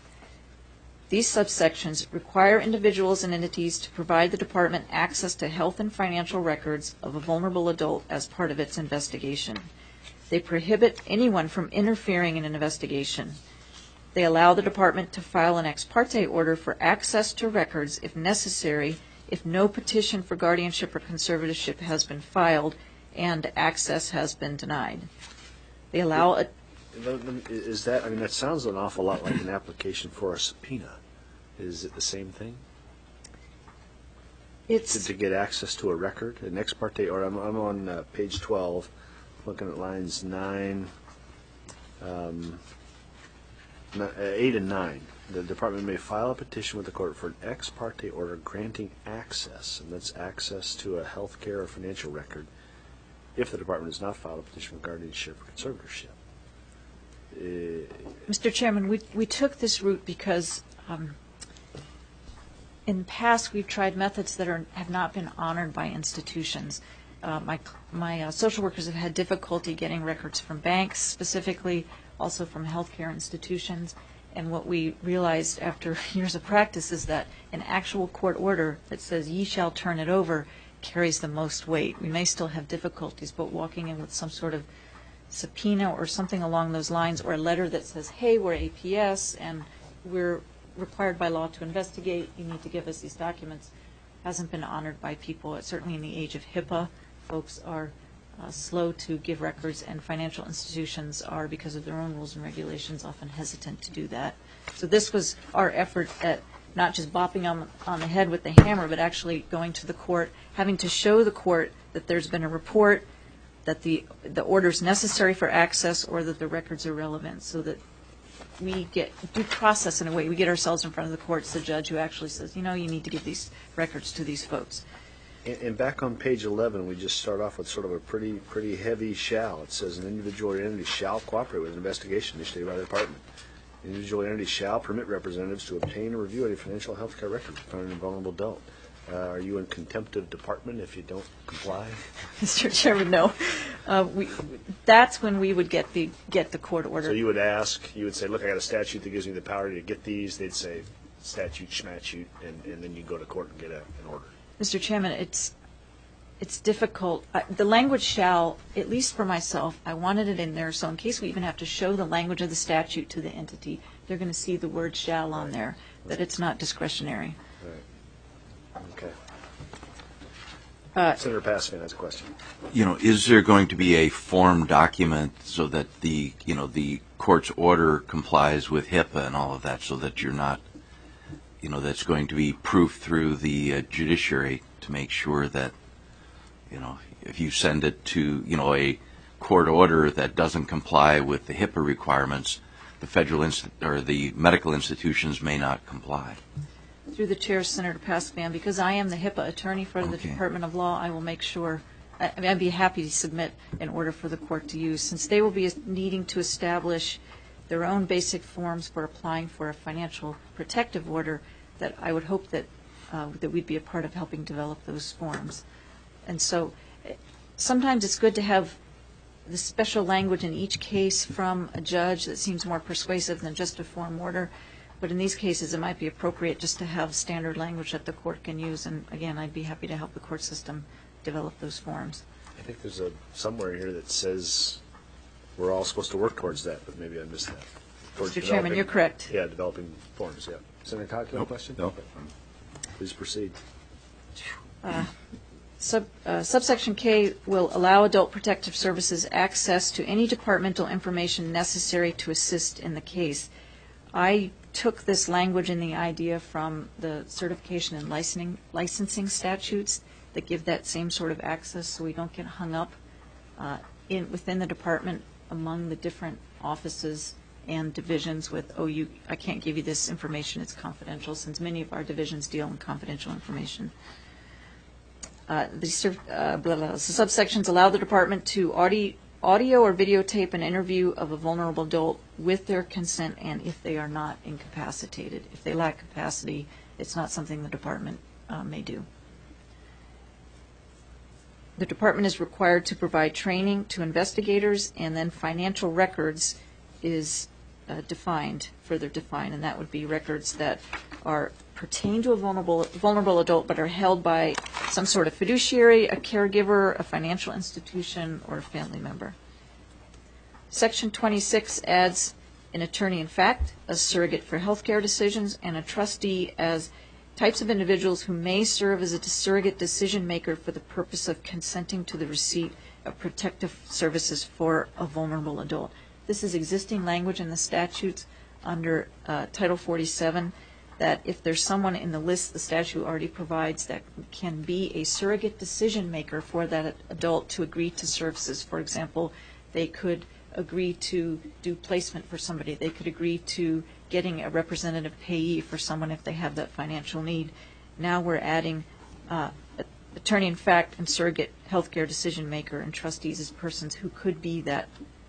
These subsections require individuals and entities to provide the department access to health and financial records of a vulnerable adult as part of its investigation. They prohibit anyone from interfering in an investigation. They allow the department to file an ex parte order for access to records if necessary, if no petition for guardianship or conservatorship has been filed and access has been denied. They allow a Is that, I mean, that sounds an awful lot like an application for a subpoena. Is it the same thing? It's To, to get access to a record, an ex parte, or I'm, I'm on uh, page twelve, looking at lines nine, um, n- uh, eight and nine. The department may file a petition with the court for an ex parte order granting access, and that's access to a health care or financial record, if the department has not filed a petition for guardianship or conservatorship. Uh, Mister Chairman, we we took this route because um, in the past we've tried methods that are have not been honored by institutions. Uh, my my uh, social workers have had difficulty getting records from banks, specifically, also from healthcare institutions. And what we realized after years of practice is that an actual court order that says "ye shall turn it over" carries the most weight. We may still have difficulties, but walking in with some sort of subpoena or something along those lines, or a letter that says, hey, we're A P S and we're required by law to investigate, you need to give us these documents, hasn't been honored by people. It's certainly in the age of HIPAA, folks are uh, slow to give records, and financial institutions are, because of their own rules and regulations, often hesitant to do that. So this was our effort at not just bopping on, on the head with the hammer, but actually going to the court, having to show the court that there's been a report, that the the order's necessary for access, or that the records are relevant, so that we get due process in a way. We get ourselves in front of the court, it's the judge who actually says, you know, you need to give these records to these folks. And, and back on page eleven, we just start off with sort of a pretty pretty heavy shall. It says an individual or entity shall cooperate with an investigation initiated by the department. Individual entity shall permit representatives to obtain and review any financial health care records found in a vulnerable adult. Uh, are you in contempt of department if you don't comply? Mister Chairman, no. Uh, we, that's when we would get the get the court order. So you would ask, you would say, look, I got a statute that gives me the power to get these. They'd say statute, schmatute, and, and then you go to court and get a, an order. Mister Chairman, it's it's difficult. Uh, the language shall, at least for myself, I wanted it in there so in case we even have to show the language of the statute to the entity, they're going to see the word shall on there, that it's not discretionary. Right. Okay. Uh, Senator Paskman has a question. You know, is there going to be a form document so that the, you know, the court's order complies with HIPAA and all of that, so that you're not, you know, that's going to be proof through the uh, judiciary to make sure that, you know, if you send it to, you know, a court order that doesn't comply with the HIPAA requirements, the federal inst- or the medical institutions may not comply. Through the chair, Senator Paskman, because I am the HIPAA attorney for the Okay. Department of Law, I will make sure, I, I mean, I'd be happy to submit an order for the court to use, since they will be needing to establish their own basic forms for applying for a financial protective order, that I would hope that, uh, that we'd be a part of helping develop those forms. And so eh, sometimes it's good to have the special language in each case from a judge that seems more persuasive than just a form order. But in these cases, it might be appropriate just to have standard language that the court can use. And again, I'd be happy to help the court system develop those forms. I think there's a somewhere here that says we're all supposed to work towards that, but maybe I missed that. Towards Mister Chairman, developing- you're correct. Yeah, developing forms, yeah. Senator Cox, you have a question? No. Please proceed. Uh, Sub, uh, subsection K will allow Adult Protective Services access to any departmental information necessary to assist in the case. I took this language and the idea from the certification and licensing, licensing statutes that give that same sort of access, so we don't get hung up uh, in within the department among the different offices and divisions with, oh, you, I can't give you this information, it's confidential, since many of our divisions deal in confidential information. Uh, the, uh, blah, blah, blah. So subsections allow the department to audio, audio or videotape an interview of a vulnerable adult with their consent and if they are not incapacitated. If they lack capacity, it's not something the department uh, may do. The department is required to provide training to investigators, and then financial records is uh, defined, further defined, and that would be records that are pertain to a vulnerable vulnerable adult but are held by some sort of fiduciary, a caregiver, a financial institution, or a family member. Section twenty-six adds an attorney-in-fact, a surrogate for healthcare decisions, and a trustee as types of individuals who may serve as a surrogate decision-maker for the purpose of consenting to the receipt of protective services for a vulnerable adult. This is existing language in the statutes under uh, Title forty-seven, that if there's someone in the list the statute already provides that can be a surrogate decision maker for that adult to agree to services. For example, they could agree to do placement for somebody. They could agree to getting a representative payee for someone if they have that financial need. Now we're adding uh, attorney-in-fact and surrogate healthcare decision maker and trustees as persons who could be that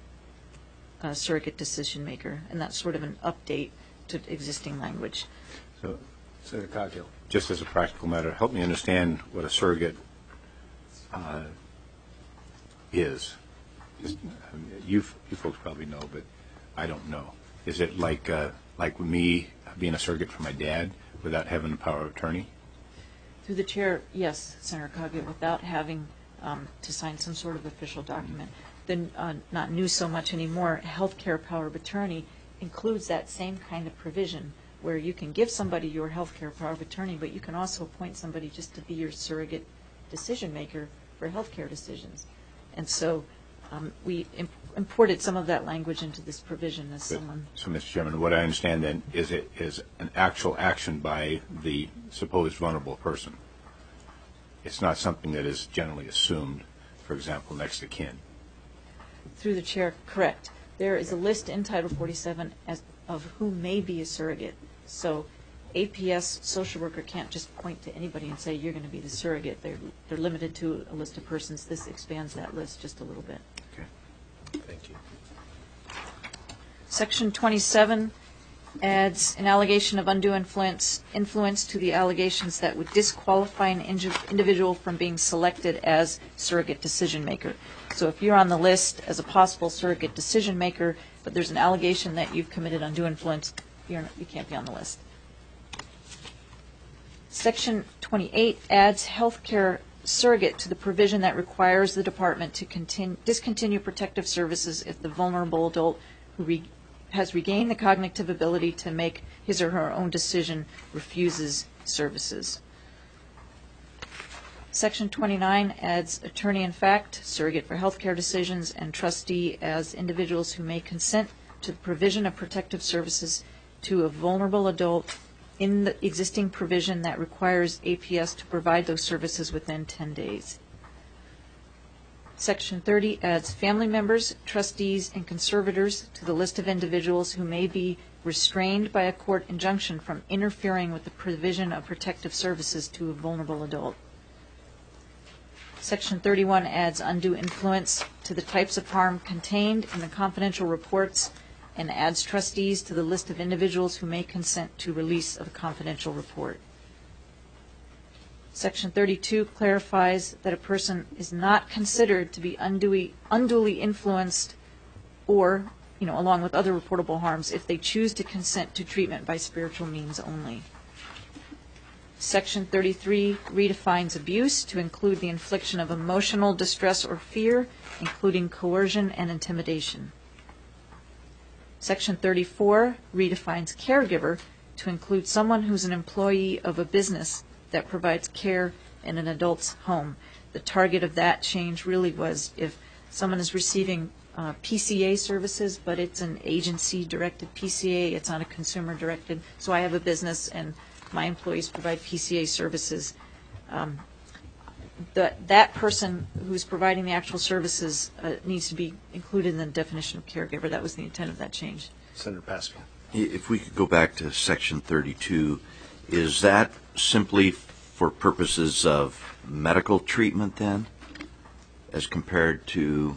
uh, surrogate decision maker, and that's sort of an update to existing language. So, Senator Coghill. just as a practical matter, help me understand what a surrogate uh, is. Just, I mean, you, you folks probably know, but I don't know. Is it like uh, like me being a surrogate for my dad without having the power of attorney? Through the chair, yes, Senator Coghill, without having um, to sign some sort of official document. Then uh, not new so much anymore, healthcare power of attorney includes that same kind of provision where you can give somebody your healthcare power of attorney, but you can also appoint somebody just to be your surrogate decision maker for healthcare decisions. And so um, we imp- imported some of that language into this provision as But, someone. so, Mister Chairman, what I understand then is it is an actual action by the supposed vulnerable person. It's not something that is generally assumed, for example, next to kin. Through the chair, correct. There is a list in Title forty-seven as of who may be a surrogate. So A P S social worker can't just point to anybody and say you're going to be the surrogate. They're they're limited to a list of persons. This expands that list just a little bit. Okay. Thank you. Section twenty-seven adds an allegation of undue influence, influence to the allegations that would disqualify an inju- individual from being selected as surrogate decision maker. So if you're on the list as a possible surrogate decision maker, but there's an allegation that you've committed undue influence, you're, not- you can't be on the list. Section twenty-eight adds healthcare surrogate to the provision that requires the department to continue, discontinue protective services if the vulnerable adult who re, has regained the cognitive ability to make his or her own decision refuses services. Section twenty-nine adds attorney-in-fact, surrogate for healthcare decisions, and trustee as individuals who may consent to the provision of protective services to a vulnerable adult in the existing provision that requires A P S to provide those services within ten days. Section thirty adds family members, trustees, and conservators to the list of individuals who may be restrained by a court injunction from interfering with the provision of protective services to a vulnerable adult. Section thirty-one adds undue influence to the types of harm contained in the confidential reports and adds trustees to the list of individuals who may consent to release of a confidential report. Section thirty-two clarifies that a person is not considered to be unduly, unduly influenced or, you know, along with other reportable harms if they choose to consent to treatment by spiritual means only. Section thirty-three redefines abuse to include the infliction of emotional distress or fear, including coercion and intimidation. Section thirty-four redefines caregiver to include someone who's an employee of a business that provides care in an adult's home. The target of that change really was if someone is receiving uh, P C A services, but it's an agency-directed P C A, it's not a consumer-directed. So I have a business and my employees provide P C A services. Um, the, that person who's providing the actual services uh, needs to be included in the definition of caregiver. That was the intent of that change. Senator Pascal. If we could go back to Section thirty-two, is that simply for purposes of medical treatment then, as compared to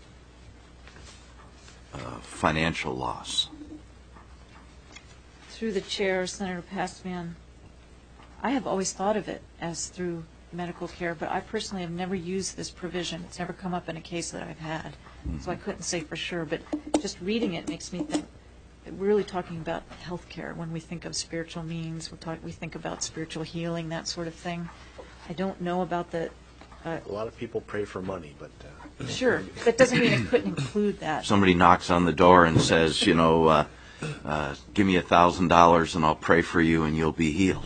uh, financial loss? Through the chair, Senator Passman, I have always thought of it as through medical care, but I personally have never used this provision. It's never come up in a case that I've had, so I couldn't say for sure. But just reading it makes me think that we're really talking about health care. When we think of spiritual means, we talk, we think about spiritual healing, that sort of thing. I don't know about the... Uh, A lot of people pray for money, but... Uh, sure, that doesn't mean it couldn't include that. Somebody knocks on the door and says, you know, uh, uh, give me a thousand dollars and I'll pray for you and you'll be healed.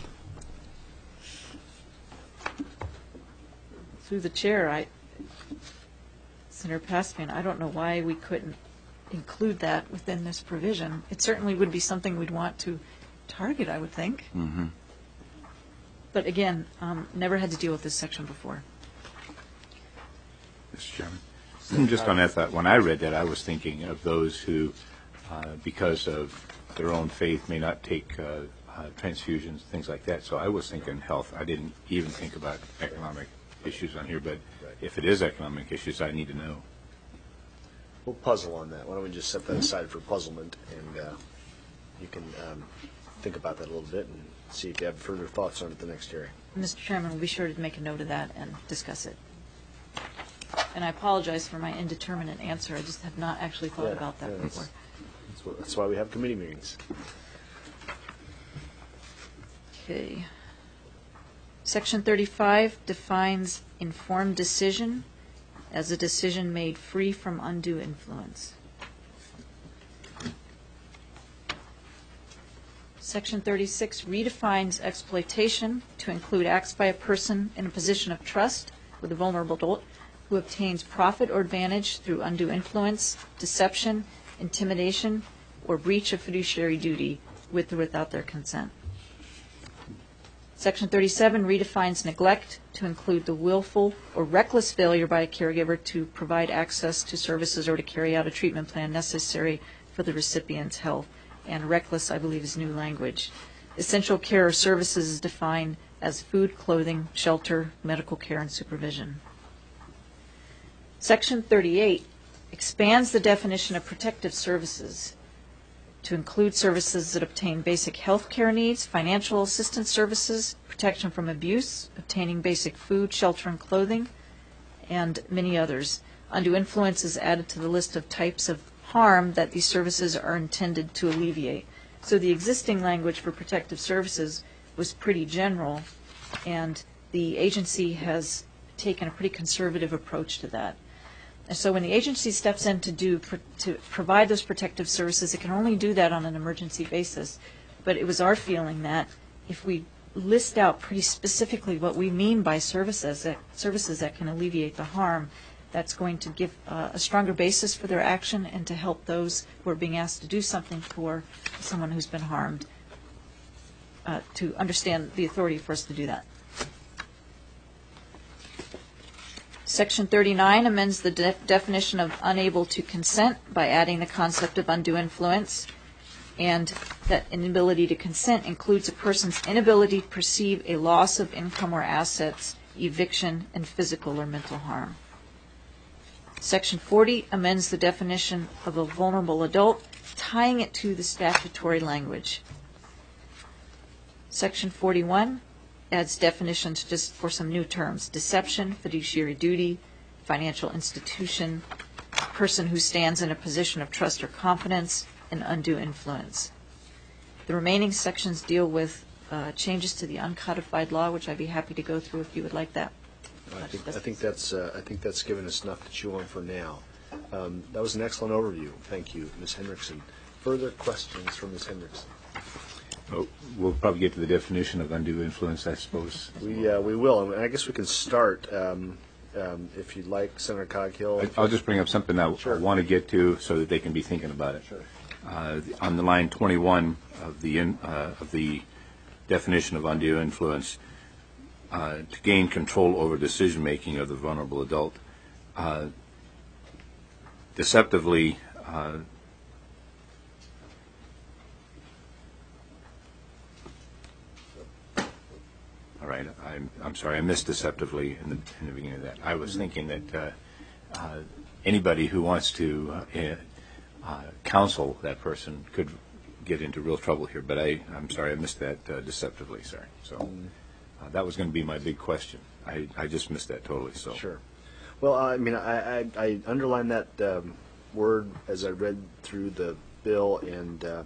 Through the chair, I, Senator Passman, I don't know why we couldn't include that within this provision. It certainly would be something we'd want to target, I would think. Mm-hmm. But again, um, never had to deal with this section before. Mister Chairman, just on that thought, when I read that, I was thinking of those who, uh, because of their own faith, may not take uh, uh, transfusions, things like that. So I was thinking health. I didn't even think about economic issues on here, but if it is economic issues, I need to know. We'll puzzle on that. Why don't we just set that aside for puzzlement, and uh, you can um, think about that a little bit and see if you have further thoughts on it at the next hearing. Mister Chairman, we'll be sure to make a note of that and discuss it. And I apologize for my indeterminate answer. I just have not actually thought Yeah, about that yeah, that's- before. That's, what, that's why we have committee meetings. Okay. Section thirty-five defines informed decision as a decision made free from undue influence. Section thirty-six redefines exploitation to include acts by a person in a position of trust with a vulnerable adult who obtains profit or advantage through undue influence, deception, intimidation, or breach of fiduciary duty with or without their consent. Section thirty-seven redefines neglect to include the willful or reckless failure by a caregiver to provide access to services or to carry out a treatment plan necessary for the recipient's health. And reckless, I believe, is new language. Essential care or services is defined as food, clothing, shelter, medical care, and supervision. Section thirty-eight expands the definition of protective services to include services that obtain basic health care needs, financial assistance services, protection from abuse, obtaining basic food, shelter, and clothing, and many others. Undue influence is added to the list of types of harm that these services are intended to alleviate. So the existing language for protective services was pretty general, and the agency has taken a pretty conservative approach to that. And so when the agency steps in to do to provide those protective services, it can only do that on an emergency basis. But it was our feeling that if we list out pretty specifically what we mean by services that, services that can alleviate the harm, that's going to give uh, a stronger basis for their action and to help those who are being asked to do something for someone who's been harmed uh, to understand the authority for us to do that. Section thirty-nine amends the de- definition of unable to consent by adding the concept of undue influence, and that inability to consent includes a person's inability to perceive a loss of income or assets, eviction, and physical or mental harm. Section forty amends the definition of a vulnerable adult, tying it to the statutory language. Section forty-one adds definitions just for some new terms: deception, fiduciary duty, financial institution, person who stands in a position of trust or confidence, and undue influence. The remaining sections deal with uh, changes to the uncodified law, which I'd be happy to go through if you would like that. I think, I think that's uh, I think that's given us enough to chew on for now. Um, that was an excellent overview. Thank you, Miz Hendrickson. Further questions from Miz Hendrickson? Oh, we'll probably get to the definition of undue influence, I suppose. We uh, we will, and I guess we can start um, um, if you'd like, Senator Coghill. I- I'll just bring up something I, Sure. I want to get to so that they can be thinking about it. Sure. Uh, on the line twenty-one of the in, uh, of the definition of undue influence, uh, to gain control over decision making of the vulnerable adult, uh, deceptively. Uh, All right, I'm, I'm sorry, I missed deceptively in the, in the beginning of that. I was thinking that uh, uh, anybody who wants to uh, uh, counsel that person could get into real trouble here, but I, I'm sorry, I missed that uh, deceptively, sorry. So uh, that was going to be my big question. I, I just missed that totally. So Sure. Well, I mean, I, I, I underlined that um, word as I read through the bill, and uh,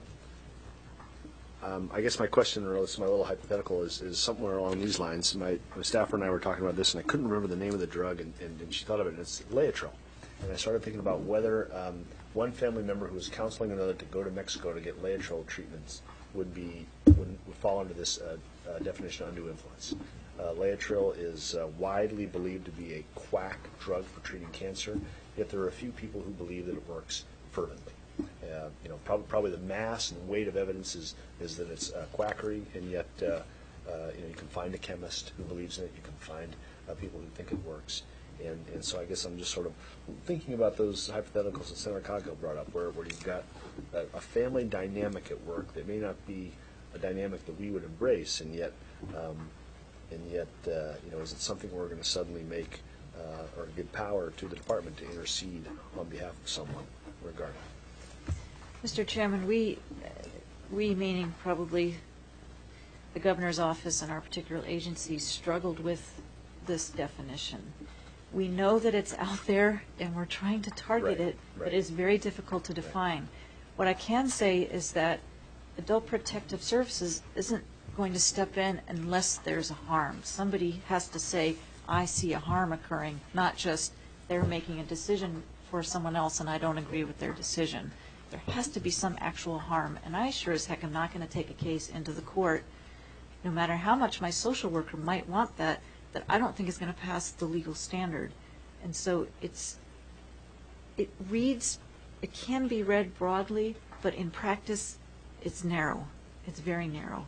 Um, I guess my question, or at least my little hypothetical, is, is somewhere along these lines. My, my staffer and I were talking about this, and I couldn't remember the name of the drug, and, and, and she thought of it, and it's Laetrile. And I started thinking about whether um, one family member who was counseling another to go to Mexico to get Laetrile treatments would be would, would fall under this uh, uh, definition of undue influence. Uh, Laetrile is uh, widely believed to be a quack drug for treating cancer, yet there are a few people who believe that it works fervently. Uh, you know, prob- probably the mass and weight of evidence is, is that it's uh, quackery, and yet uh, uh, you know, you can find a chemist who believes in it. You can find uh, people who think it works, and and so I guess I'm just sort of thinking about those hypotheticals that Senator Coghill brought up, where where you've got a, a family dynamic at work that may not be a dynamic that we would embrace, and yet um, and yet uh, you know, is it something we're going to suddenly make uh, or give power to the department to intercede on behalf of someone regarding? Mister Chairman, we, we meaning probably the governor's office and our particular agencies, struggled with this definition. We know that it's out there, and we're trying to target Right, it, but right. it's very difficult to define. What I can say is that Adult Protective Services isn't going to step in unless there's a harm. Somebody has to say, I see a harm occurring, not just they're making a decision for someone else and I don't agree with their decision. There has to be some actual harm, and I sure as heck am not going to take a case into the court, no matter how much my social worker might want that, that I don't think is going to pass the legal standard. And so it's, it reads, it can be read broadly, but in practice, it's narrow. It's very narrow.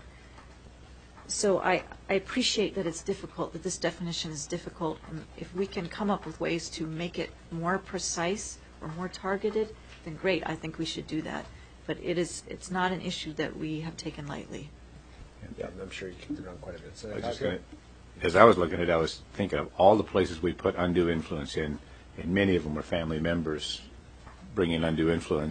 So I, I appreciate that it's difficult, that this definition is difficult, and if we can come up with ways to make it more precise or more targeted, then great, I think we should do that. But it is, it's not an issue that we have taken lightly. Yeah, I'm sure you kicked it around quite a bit. I was just gonna, as I was looking at it, I was thinking of all the places we put undue influence in, and many of them were family members bringing undue influence.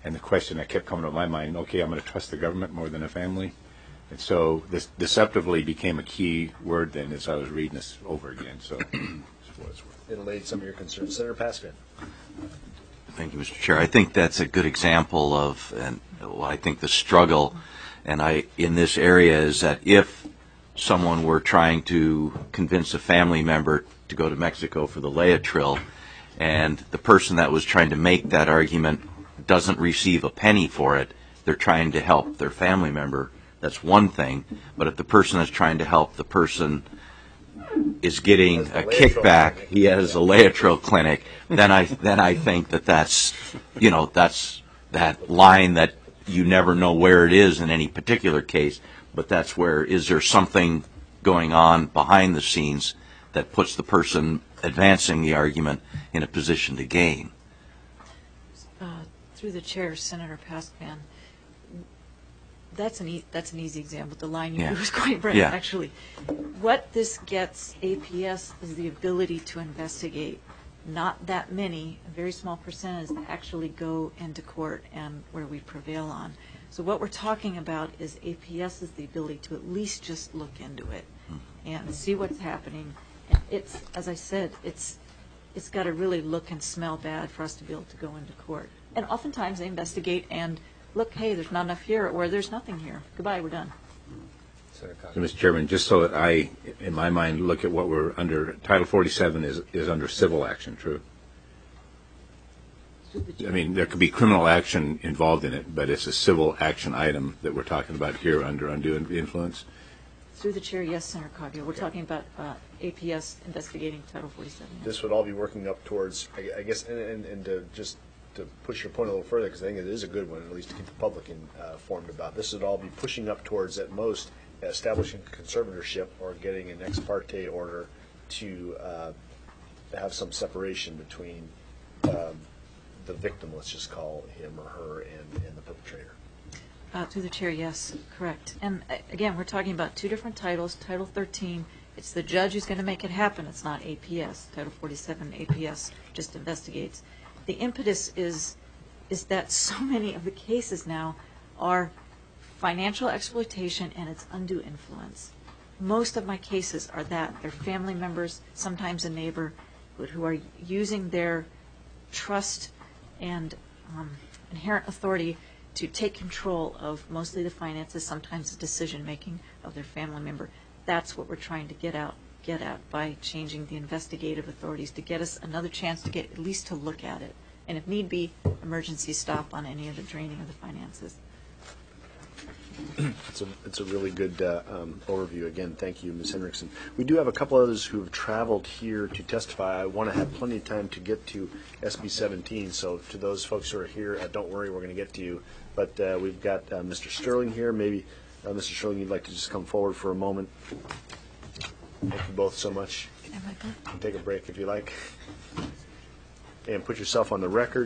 And the question that kept coming to my mind, okay, I'm going to trust the government more than a family. And so this deceptively became a key word then as I was reading this over again. So that's what it's worth. It allayed some of your concerns. Senator Paskin. Thank you, Mister Chair. I think that's a good example of, and well, I think the struggle, and I in this area is that if someone were trying to convince a family member to go to Mexico for the Leia Trill, and the person that was trying to make that argument doesn't receive a penny for it, they're trying to help their family member. That's one thing. But if the person that's trying to help the person is getting a kickback, he has a Laetrile clinic, then I then I think that that's, you know, that's that line that you never know where it is in any particular case, but that's where, is there something going on behind the scenes that puts the person advancing the argument in a position to gain? Uh, through the chair, Senator Paskin, that's an e- that's an easy example. The line you Yeah. used was quite right, Yeah. actually. What this gets A P S is the ability to investigate. Not that many, a very small percentage, that actually go into court and where we prevail on. So what we're talking about is A P S is the ability to at least just look into it and see what's happening. And it's, as I said, it's it's got to really look and smell bad for us to be able to go into court. And oftentimes they investigate and look, hey, there's not enough here, or there's nothing here. Goodbye, we're done. So, Mister Chairman, just so that I, in my mind, look at what we're under, Title forty-seven is, is under civil action, true? I mean, there could be criminal action involved in it, but it's a civil action item that we're talking about here under undue influence. Through the chair, yes, Senator Coghill. We're talking about uh, A P S investigating Title forty-seven. Yes. This would all be working up towards, I, I guess, and, and, and to just to push your point a little further, because I think it is a good one, at least to keep the public informed about. This would all be pushing up towards, at most, establishing conservatorship or getting an ex parte order to uh, have some separation between um, the victim, let's just call him or her, and, and the perpetrator. Uh, through the chair, yes, correct. And uh, again, we're talking about two different titles. Title thirteen, it's the judge who's going to make it happen. It's not A P S. Title forty-seven, A P S just investigates. The impetus is is that so many of the cases now are financial exploitation and it's undue influence. Most of my cases are that. They're family members, sometimes a neighbor, but who are using their trust and um, inherent authority to take control of mostly the finances, sometimes the decision-making of their family member. That's what we're trying to get out, get at by changing the investigative authorities to get us another chance to get at least to look at it. And if need be, emergency stop on any of the draining of the finances. It's a, it's a really good uh, um, overview. Again, thank you, Miz Henriksen. We do have a couple others who have traveled here to testify. I want to have plenty of time to get to S B seventeen, so to those folks who are here, uh, don't worry, we're going to get to you. But uh, we've got uh, Mister Sterling here. Maybe, uh, Mister Sterling, you'd like to just come forward for a moment. Thank you both so much. Am I good? You can take a break if you like. And put yourself on the record.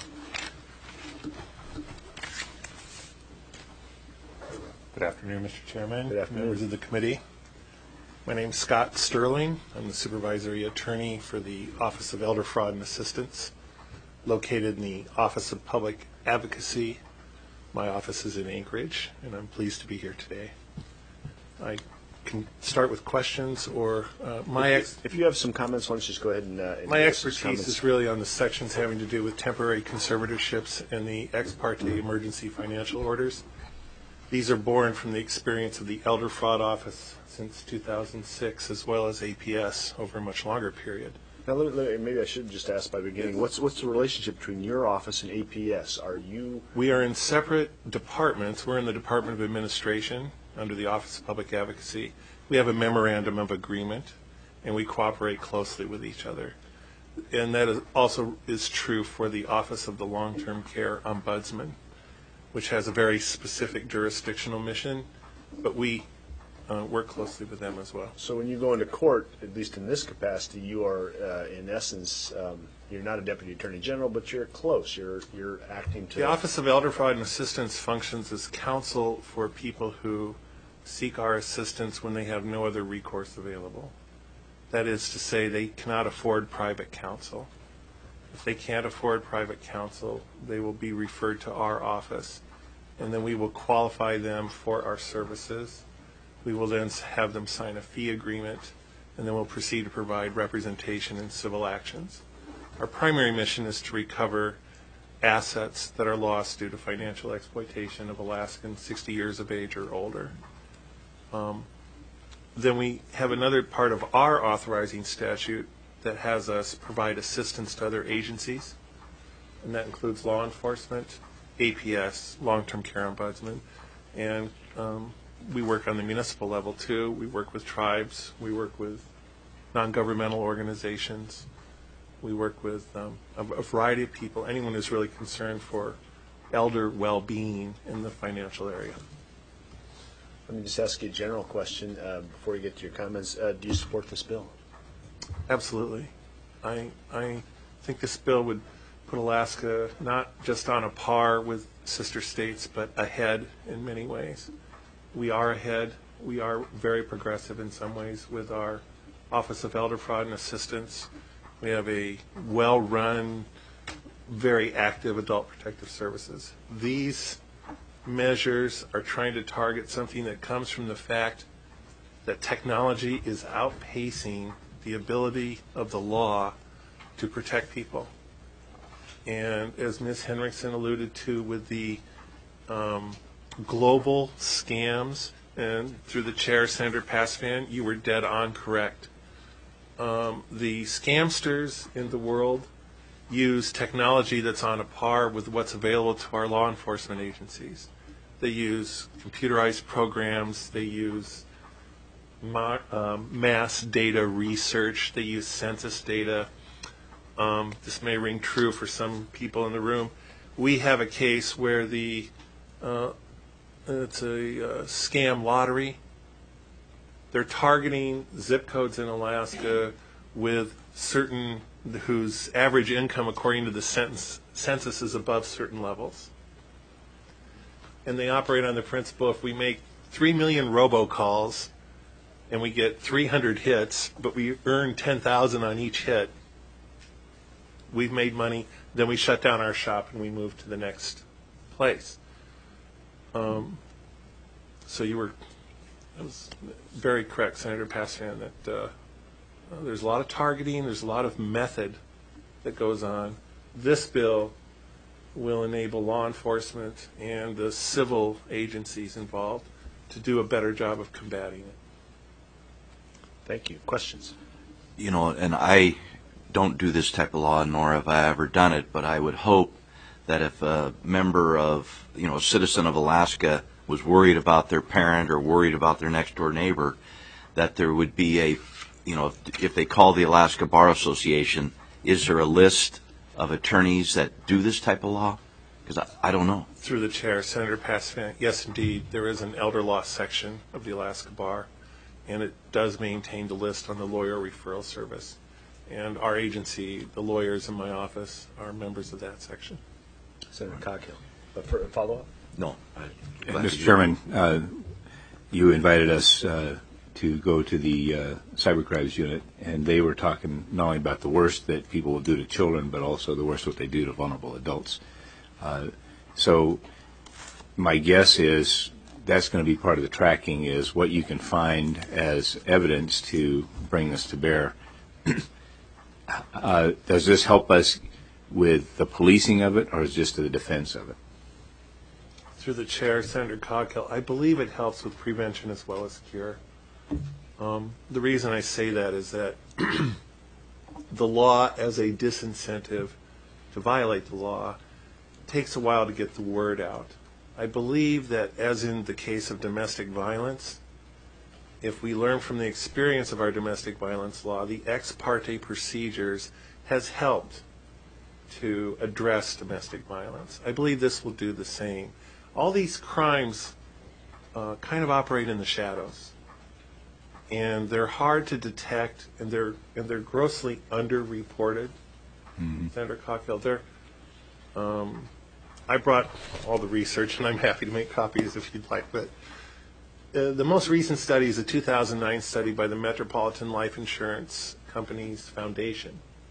Good afternoon, Mister Chairman. Good afternoon. Members of the committee. My name is Scott Sterling. I'm the supervisory attorney for the Office of Elder Fraud and Assistance, located in the Office of Public Advocacy. My office is in Anchorage, and I'm pleased to be here today. I can start with questions, or uh, my ex If you have some comments, why don't you just go ahead and. Uh, and my give us some expertise comments. is really on the sections having to do with temporary conservatorships and the ex parte emergency financial orders. These are born from the experience of the Elder Fraud Office since two thousand six, as well as A P S over a much longer period. Now, let me, let me, maybe I should just ask by the beginning. What's what's the relationship between your office and A P S? Are you? We are in separate departments. We're in the Department of Administration under the Office of Public Advocacy. We have a memorandum of agreement, and we cooperate closely with each other. And that is also is true for the Office of the Long-Term Care Ombudsman, which has a very specific jurisdictional mission, but we uh, work closely with them as well. So when you go into court, at least in this capacity, you are, uh, in essence, um, you're not a deputy attorney general, but you're close. You're you're acting to. The Office of Elder Fraud and Assistance functions as counsel for people who seek our assistance when they have no other recourse available. That is to say, they cannot afford private counsel. If they can't afford private counsel, they will be referred to our office, and then we will qualify them for our services. We will then have them sign a fee agreement, and then we'll proceed to provide representation in civil actions. Our primary mission is to recover assets that are lost due to financial exploitation of Alaskans sixty years of age or older. Um, then we have another part of our authorizing statute that has us provide assistance to other agencies, and that includes law enforcement, A P S, long-term care ombudsman, and um, we work on the municipal level too. We work with tribes, we work with non-governmental organizations, we work with um, a, a variety of people, anyone who's really concerned for elder well-being in the financial area. Let me just ask you a general question uh, before you get to your comments. Uh, do you support this bill? Absolutely. I, I think this bill would put Alaska not just on a par with sister states, but ahead in many ways. We are ahead. We are very progressive in some ways with our Office of Elder Fraud and Assistance. We have a well-run, very active adult protective services. These measures are trying to target something that comes from the fact that technology is outpacing the ability of the law to protect people. And as Miz Henriksen alluded to with the um, global scams, and through the chair, Senator Pasvan, you were dead on correct. Um, the scamsters in the world use technology that's on a par with what's available to our law enforcement agencies. They use computerized programs, they use ma um, mass data research, they use census data. Um, this may ring true for some people in the room. We have a case where the uh, it's a uh, scam lottery. They're targeting zip codes in Alaska with certain whose average income, according to the census, census, is above certain levels. And they operate on the principle: if we make three million robocalls and we get three hundred hits, but we earn ten thousand on each hit, we've made money. Then we shut down our shop and we move to the next place. Um, so you were, that was very correct, Senator Pasvan, that uh, there's a lot of targeting, there's a lot of method that goes on. This bill will enable law enforcement and the civil agencies involved to do a better job of combating it. Thank you. Questions? You know, and I don't do this type of law, nor have I ever done it, but I would hope that if a member of, you know, a citizen of Alaska was worried about their parent or worried about their next door neighbor, that there would be a, you know, if, if they call the Alaska Bar Association, is there a list of attorneys that do this type of law? Because I, I don't know. Through the chair, Senator Pasvan, yes, indeed, there is an elder law section of the Alaska Bar, and it does maintain the list on the lawyer referral service. And our agency, the lawyers in my office, are members of that section. Senator Coghill. But for a follow-up? No. I, Mister Chairman, uh, you invited us uh, to go to the uh, cyber crimes unit, and they were talking not only about the worst that people will do to children, but also the worst what they do to vulnerable adults. Uh, so my guess is that's going to be part of the tracking, is what you can find as evidence to bring this to bear. uh, does this help us with the policing of it, or is it just to the defense of it? Through the chair, Senator Coghill, I believe it helps with prevention as well as cure. Um, the reason I say that is that the law, as a disincentive to violate the law, takes a while to get the word out. I believe that, as in the case of domestic violence, if we learn from the experience of our domestic violence law, the ex parte procedures has helped to address domestic violence. I believe this will do the same. All these crimes uh, kind of operate in the shadows, and they're hard to detect, and they're and they're grossly underreported. Mm-hmm. Senator Coghill, they're, um, I brought all the research, and I'm happy to make copies if you'd like. But uh, the most recent study is a two thousand nine study by the Metropolitan Life Insurance Company's Foundation,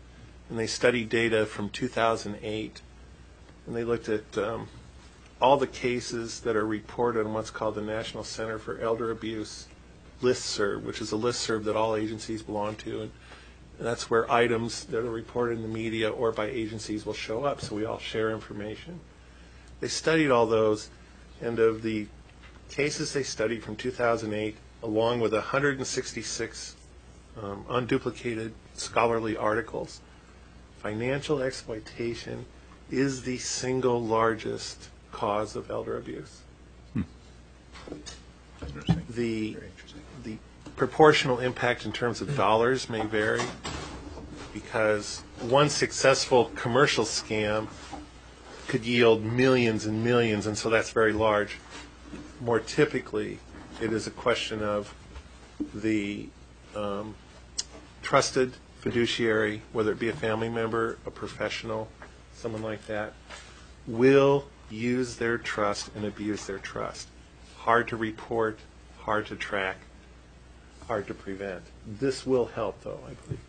and they studied data from two thousand eight, and they looked at um, all the cases that are reported on what's called the National Center for Elder Abuse listserv, which is a listserv that all agencies belong to, and that's where items that are reported in the media or by agencies will show up, so we all share information. They studied all those, and of the cases they studied from two thousand eight, along with one hundred sixty-six um, unduplicated scholarly articles, financial exploitation is the single largest cause of elder abuse. Hmm. Interesting. The, the proportional impact in terms of dollars may vary, because one successful commercial scam could yield millions and millions, and so that's very large. More typically, it is a question of the um, trusted fiduciary, whether it be a family member, a professional, someone like that, will use their trust and abuse their trust. Hard to report, hard to track, hard to prevent. This will help, though, I believe.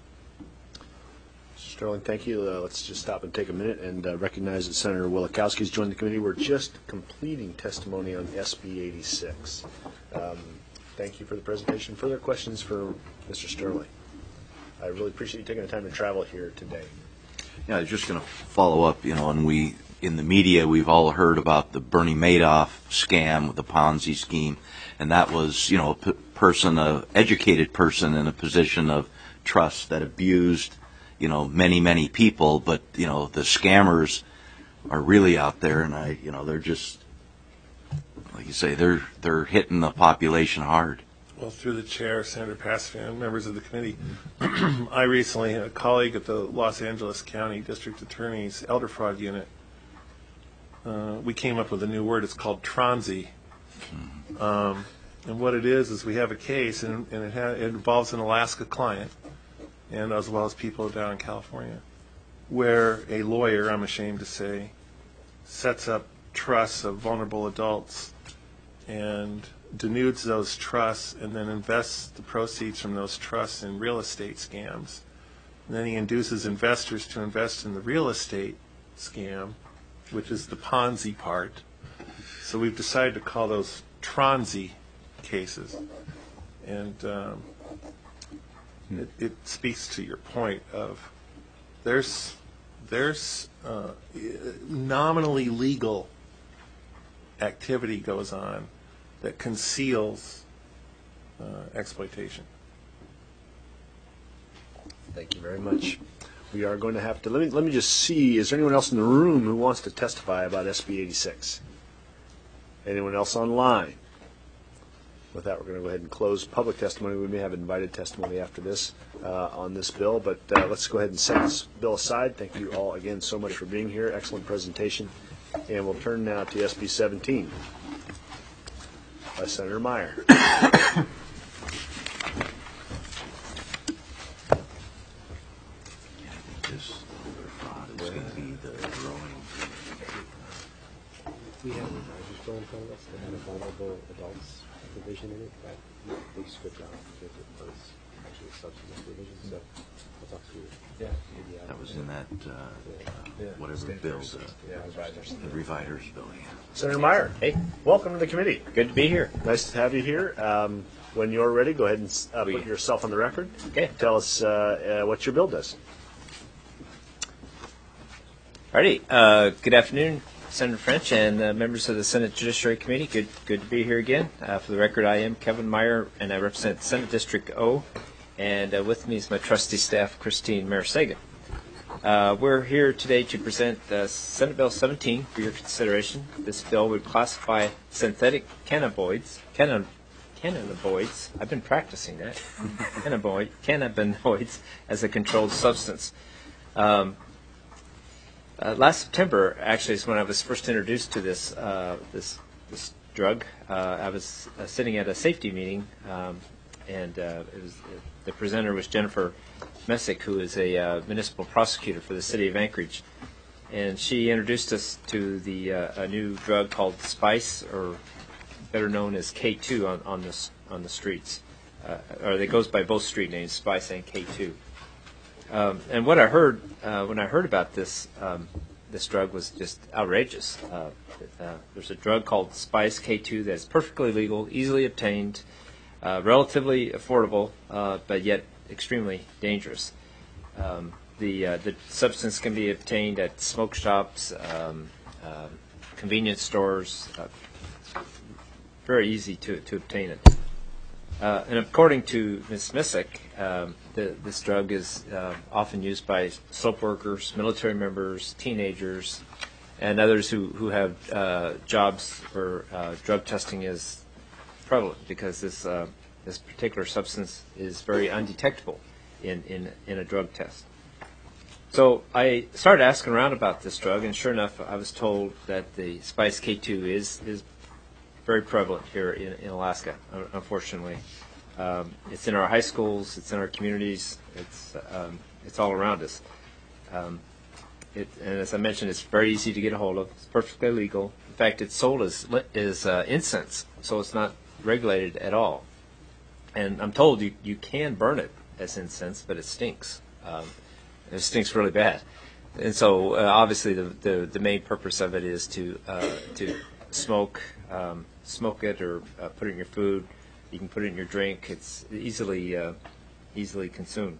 Sterling, thank you. Uh, let's just stop and take a minute and uh, recognize that Senator Wielechowski has joined the committee. We're just completing testimony on S B eighty-six. Um, thank you for the presentation. Further questions for Mister Sterling? I really appreciate you taking the time to travel here today. Yeah, I was just going to follow up, you know, and we, in the media, we've all heard about the Bernie Madoff scam, the Ponzi scheme, and that was, you know, a p- person, a educated person in a position of trust that abused, you know, many, many people, but, you know, the scammers are really out there, and I, you know, they're just, like you say, they're they're hitting the population hard. Well, through the chair, Senator Pacifian, members of the committee, I recently had a colleague at the Los Angeles County District Attorney's Elder Fraud Unit. Uh, we came up with a new word. It's called Tronzi. Um, and what it is is we have a case, and, and it, ha- it involves an Alaska client, and as well as people down in California, where a lawyer, I'm ashamed to say, sets up trusts of vulnerable adults and denudes those trusts and then invests the proceeds from those trusts in real estate scams. And then he induces investors to invest in the real estate scam, which is the Ponzi part. So we've decided to call those Tronzi cases. And um, it, it speaks to your point of there's, there's uh, nominally legal activity goes on that conceals uh, exploitation. Thank you very much. We are going to have to, let me, let me just see, is there anyone else in the room who wants to testify about S B eighty-six? Anyone else online? With that, we're going to go ahead and close public testimony. We may have invited testimony after this uh, on this bill, but uh, let's go ahead and set this bill aside. Thank you all again so much for being here. Excellent presentation. And we'll turn now to S B seventeen by Senator Meyer. This fraud is going to be the growing. We have a register in front of us that had a vulnerable adults provision in it that they stripped out because it was actually a substantive provision. So I'll talk to you. Yeah. Maybe That was in that, uh, uh, whatever bill, the yeah, advisors. the revider's bill, yeah. Senator Meyer, Hey, welcome to the committee. good to be here. Nice to have you here. Um, when you're ready, go ahead and uh, put yourself on the record. Okay. Tell us uh, uh, what your bill does. Alrighty. Uh, good afternoon, Senator French and uh, members of the Senate Judiciary Committee. Good, good to be here again. Uh, for the record, I am Kevin Meyer, and I represent Senate District O. And uh, with me is my trusty staff, Christine Marasagan. Uh, we're here today to present uh, Senate Bill seventeen for your consideration. This bill would classify synthetic cannabinoids, canna, cannabinoids, I've been practicing that, cannabinoid, cannabinoids as a controlled substance. Um, uh, last September, actually, is when I was first introduced to this uh, this this drug. Uh, I was uh, sitting at a safety meeting, um, and uh, it was uh, the presenter was Jennifer Messick, who is a uh, municipal prosecutor for the city of Anchorage, and she introduced us to the uh, a new drug called Spice, or better known as K two, on on this on the streets, uh, or it goes by both street names, Spice and K two. Um, and what I heard uh, when I heard about this um, this drug was just outrageous. Uh, uh, there's a drug called Spice K two that's perfectly legal, easily obtained, uh, relatively affordable, uh, but yet extremely dangerous. Um, the uh, the substance can be obtained at smoke shops, um, uh, convenience stores. Uh, very easy to, to obtain it. Uh, and according to Miz Missick, um, the, this drug is uh, often used by slope workers, military members, teenagers, and others who, who have uh, jobs where uh, drug testing is prevalent, because this uh, this particular substance is very undetectable in, in, in a drug test. So I started asking around about this drug, and sure enough, I was told that the Spice K two is is very prevalent here in, in Alaska, unfortunately. Um, it's in our high schools, it's in our communities, it's um, it's all around us. Um, it, and as I mentioned, it's very easy to get a hold of. It's perfectly legal. In fact, it's sold as as uh, incense, so it's not regulated at all. And I'm told you, you can burn it as incense, but it stinks. Um, it stinks really bad. And so uh, obviously the, the the main purpose of it is to uh, to smoke. Um, smoke it or uh, put it in your food. You can put it in your drink. It's easily uh, easily consumed.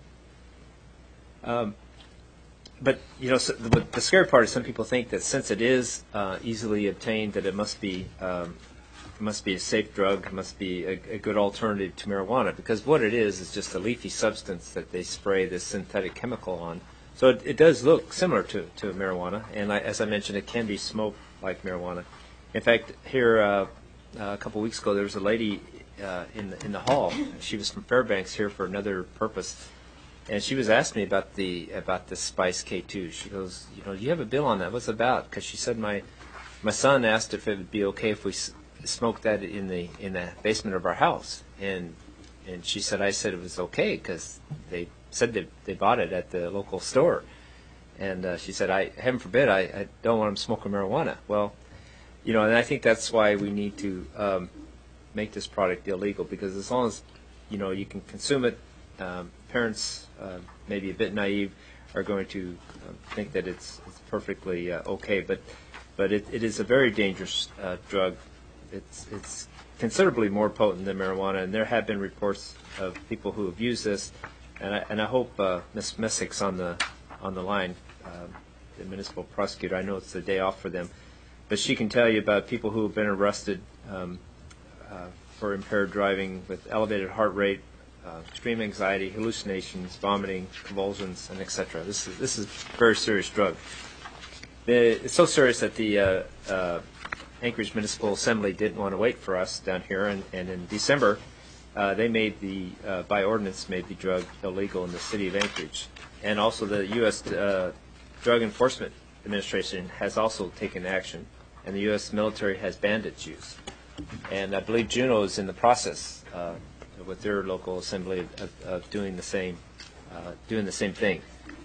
Um, but you know, so the, the scary part is some people think that since it is uh, easily obtained, that it must be um, it must be a safe drug. It must be a, a good alternative to marijuana, because what it is is just a leafy substance that they spray this synthetic chemical on. So it, it does look similar to, to marijuana, and I, as I mentioned, it can be smoked like marijuana. In fact, here uh, uh, a couple weeks ago, there was a lady uh, in the, in the hall. She was from Fairbanks here for another purpose, and she was asking me about the about the Spice K two. She goes, "You know, do you have a bill on that? What's it about?" Because she said my my son asked if it would be okay if we s- smoked that in the in the basement of our house, and and she said I said it was okay because they said they they bought it at the local store, and uh, she said, "I heaven forbid I, I don't want them smoking marijuana." Well. You know, and I think that's why we need to um, make this product illegal, because as long as, you know, you can consume it, um, parents, uh, maybe a bit naive, are going to uh, think that it's, it's perfectly uh, okay. But but it, it is a very dangerous uh, drug. It's it's considerably more potent than marijuana, and there have been reports of people who have used this. And I, and I hope uh, Miz Missick's on the on the line, um, the municipal prosecutor. I know it's the day off for them. But she can tell you about people who have been arrested um, uh, for impaired driving with elevated heart rate, uh, extreme anxiety, hallucinations, vomiting, convulsions, and et cetera. This is this is a very serious drug. The, it's so serious that the uh, uh, Anchorage Municipal Assembly didn't want to wait for us down here, and, and in December uh, they made the uh, by ordinance made the drug illegal in the city of Anchorage, and also the U S Uh, Drug Enforcement Administration has also taken action. And the U S military has banned its use. And I believe Juneau is in the process uh, with their local assembly of, of doing the same, uh, doing the same thing.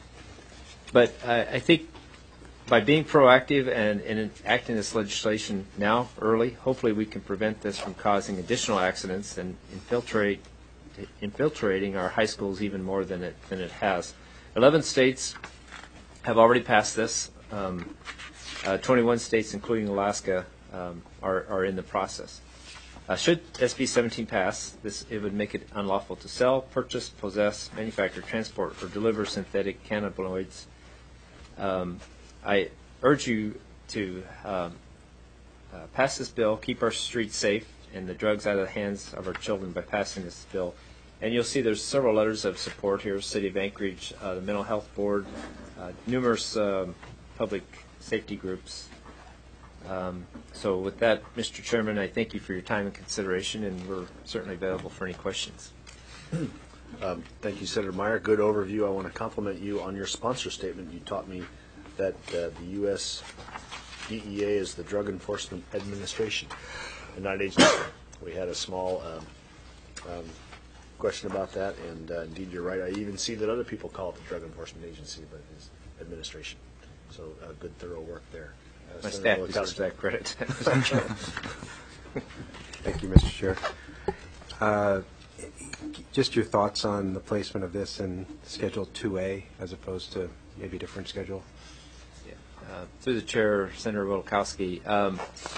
But I, I think by being proactive and, and enacting this legislation now, early, hopefully we can prevent this from causing additional accidents and infiltrate, infiltrating our high schools even more than it than it has. Eleven states have already passed this. Um, Uh, twenty-one states, including Alaska, um, are, are in the process. Uh, should S B seventeen pass, this it would make it unlawful to sell, purchase, possess, manufacture, transport, or deliver synthetic cannabinoids. Um, I urge you to um, uh, pass this bill, keep our streets safe and the drugs out of the hands of our children by passing this bill. And you'll see there's several letters of support here: City of Anchorage, uh, the Mental Health Board, uh, numerous um, public safety groups. Um, so with that, Mister Chairman, I thank you for your time and consideration, and we're certainly available for any questions. Um, thank you, Senator Meyer. Good overview. I want to compliment you on your sponsor statement. You taught me that uh, the U S D E A is the Drug Enforcement Administration and not an agency. We had a small um, um, question about that, and uh, indeed you're right. I even see that other people call it the Drug Enforcement Agency, but it's administration. So uh, good, thorough work there. Uh, My Senator staff deserves that credit. Thank you, Mister Chair. Uh, just your thoughts on the placement of this in Schedule two A as opposed to maybe a different schedule? Yeah. Uh, through the chair, Senator Wilkowski, um,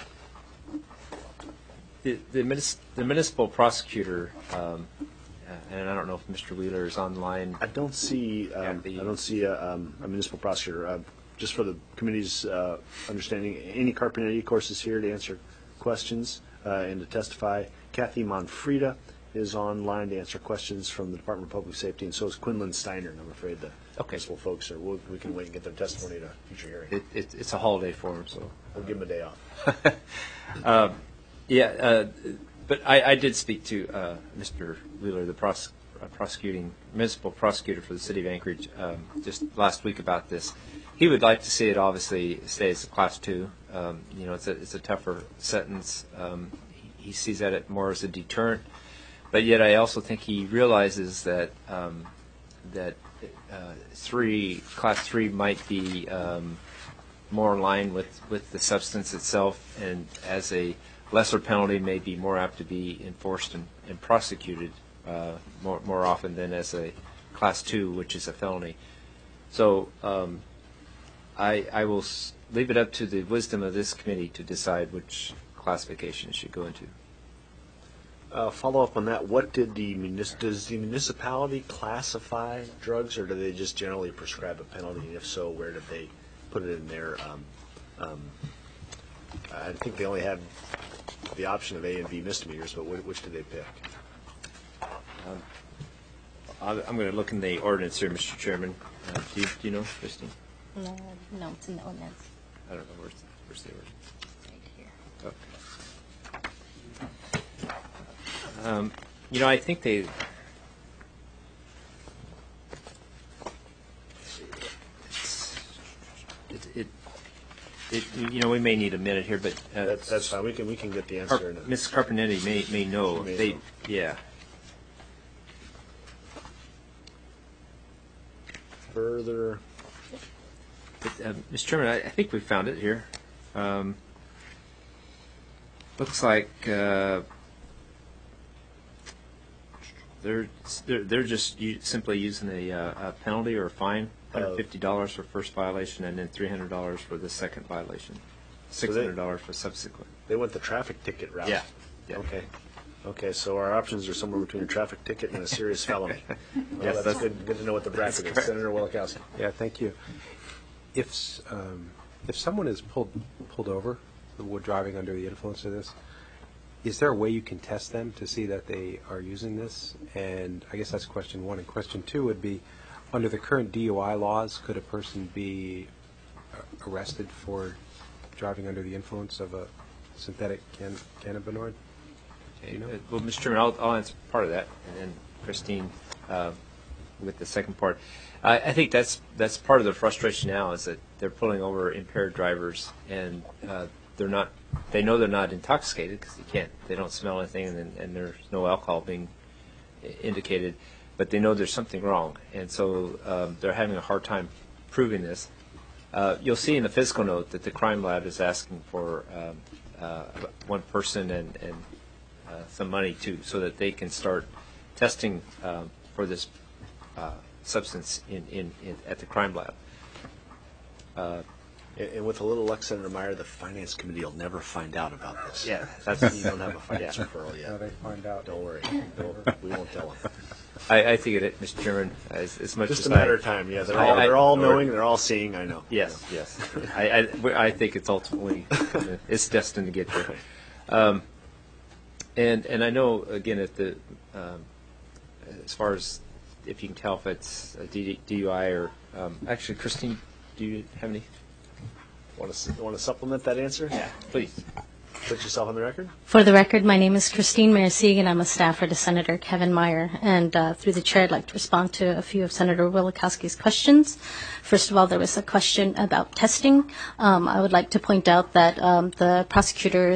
the, the, munis- the municipal prosecutor, um, uh, and I don't know if Mister Wheeler is online. I don't see, um, Yeah, the- I don't see a, um, a municipal prosecutor. Uh, just for the committee's uh, understanding, Amy Carpenetti, of course, is here to answer questions uh, and to testify. Kathy Monfrida is online to answer questions from the Department of Public Safety, and so is Quinlan Steiner. And I'm afraid the Okay. municipal folks are. We'll, we can wait and get their testimony at a future hearing. It, it, it's a holiday for him, so. We'll give them a day off. Um, yeah, uh, but I, I did speak to uh, Mister Wheeler, the pros- uh, prosecuting municipal prosecutor for the city of Anchorage, um, just last week about this. He would like to see it obviously stay as a class two. Um, you know, it's a it's a tougher sentence. Um, he, he sees that it more as a deterrent, but yet I also think he realizes that um, that uh, three class three might be um, more in line with, with the substance itself, and as a lesser penalty may be more apt to be enforced and, and prosecuted uh, more more often than as a class two, which is a felony. So um, I I will s- leave it up to the wisdom of this committee to decide which classification it should go into. Uh, follow up on that. What did the munis- does the municipality classify drugs, or do they just generally prescribe a penalty? And if so, where did they put it in there? Um, um, I think they only had the option of A and B misdemeanors, but which, which did they pick? Um, I'll- I'm going to look in the ordinance here, Mister Chairman. Uh, do, you, do you know, Christine? No, no, it's in the ordinance I don't know where's the, where's the ordinance. right here. Okay. Um, you know, I think they. It's, it, it, it, you know, we may need a minute here, but uh, That's, that's fine. We can we can get the Car- answer. In a, Miz Carpenetti may may know. She may they, know. yeah. further. But, uh, Mister Chairman, I, I think we found it here. Um, looks like uh, they're, they're they're just u- simply using a, uh, a penalty or a fine, one hundred fifty dollars for first violation, and then three hundred dollars for the second violation, six hundred dollars for subsequent. They went the traffic ticket route. Yeah. Yeah. Okay. Okay, so our options are somewhere between a traffic ticket and a serious felony. Well, Yes, that's, that's- good, good to know what the bracket is. Senator Wilkowski. Yeah, thank you. If s- um, if someone is pulled pulled over, who driving under the influence of this, is there a way you can test them to see that they are using this? And I guess that's question one. And question two would be, under the current D U I laws, could a person be uh, arrested for driving under the influence of a synthetic can- cannabinoid? Okay. You know? Uh, Well, Mister Chairman, I'll, I'll answer part of that, and then Christine uh, with the second part. I, I think that's that's part of the frustration now is that they're pulling over impaired drivers, and uh, they're not. They know they're not intoxicated because they can't. They don't smell anything, and, and there's no alcohol being indicated, but they know there's something wrong, and so um, they're having a hard time proving this. Uh, you'll see in the fiscal note that the crime lab is asking for um, uh, one person and, and uh, some money too, so that they can start testing um, for this uh, substance in, in, in at the crime lab. Uh, And, and with a little luck, Senator Meyer, the Finance Committee will never find out about this. Yeah, that's you don't have a finance Yeah. referral yet. How they find out? Don't worry. Don't, we won't tell them. I, I think it, Mister Chairman, as, as much Just as a matter I, of time. Yeah, they're I- all I- they're all knowing. They're all seeing. I know. Yes, yes. I, I, I think it's ultimately it's destined to get there. Um, and and I know again at the um, as far as if you can tell if it's a D U I or um, actually, Christine, do you have any? Want to want to supplement that answer? Yeah, please. Put yourself on the record. For the record, my name is Christine Mercier, and I'm a staffer to Senator Kevin Meyer. And uh, through the chair, I'd like to respond to a few of Senator Willikowski's questions. First of all, there was a question about testing. Um, I would like to point out that um, the prosecutor that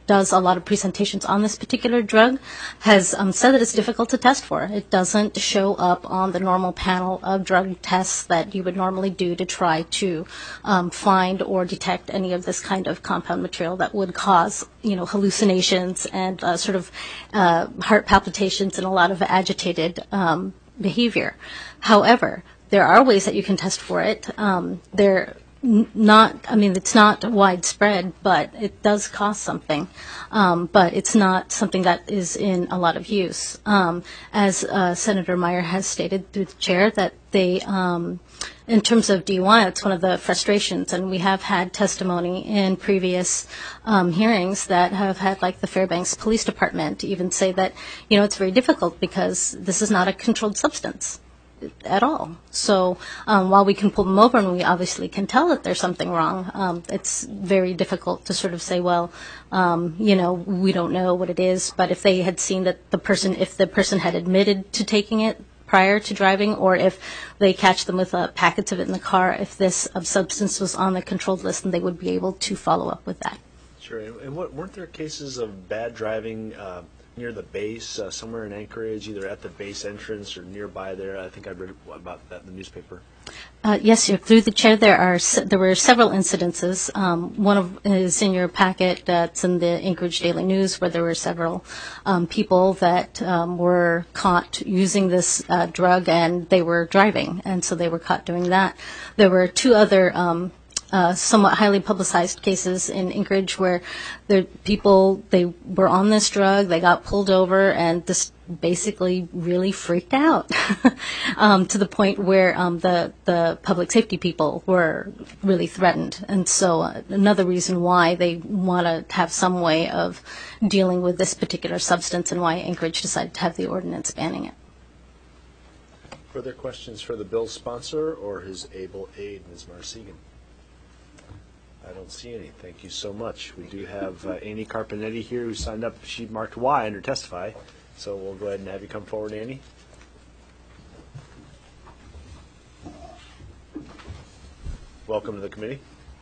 does a lot of presentations on this particular drug, has um, said that it's difficult to test for. It doesn't show up on the normal panel of drug tests that you would normally do to try to um, find or detect any of this kind of compound material that would cause, you know, hallucinations and uh, sort of uh, heart palpitations and a lot of agitated um, behavior. However, there are ways that you can test for it. Um, there not, I mean, it's not widespread, but it does cost something. Um, but it's not something that is in a lot of use. Um, as uh, Senator Meyer has stated through the chair, that they, um, in terms of D U I, it's one of the frustrations, and we have had testimony in previous um, hearings that have had, like the Fairbanks Police Department, even say that, you know, it's very difficult because this is not a controlled substance at all. So um, while we can pull them over and we obviously can tell that there's something wrong, um, it's very difficult to sort of say, well, um, you know, we don't know what it is. But if they had seen that the person, if the person had admitted to taking it prior to driving, or if they catch them with uh, packets of it in the car, if this uh, substance was on the controlled list, then they would be able to follow up with that. Sure. And what, weren't there cases of bad driving uh, near the base, uh, somewhere in Anchorage, either at the base entrance or nearby there? I think I read about that in the newspaper. Uh, yes, sir. Through the chair, there are se- there were several incidences. Um, one of is in your packet. That's in the Anchorage Daily News, where there were several um, people that um, were caught using this uh, drug, and they were driving, and so they were caught doing that. There were two other Um, Uh, somewhat highly publicized cases in Anchorage where the people, they were on this drug, they got pulled over, and this basically really freaked out um, to the point where um, the, the public safety people were really threatened. And so uh, another reason why they want to have some way of dealing with this particular substance and why Anchorage decided to have the ordinance banning it. Further questions for the bill's sponsor or his able aide, Miz Marsigan? I don't see any. Thank you so much. We do have uh, Annie Carpenetti here who signed up. She marked Y under testify. So we'll go ahead and have you come forward, Annie. Welcome to the committee.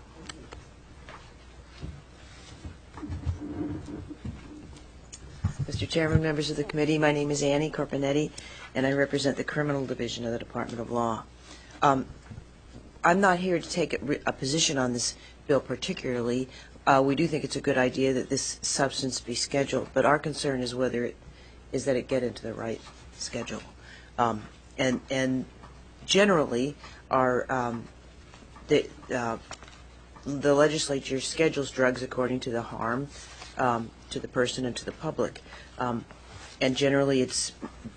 Mister Chairman, members of the committee, my name is Annie Carpenetti, and I represent the Criminal Division of the Department of Law. Um, I'm not here to take a, a position on this bill particularly. Uh, we do think it's a good idea that this substance be scheduled, but our concern is whether it is that it get into the right schedule. Um, and and generally, our um, the uh, the legislature schedules drugs according to the harm um, to the person and to the public, um, and generally it's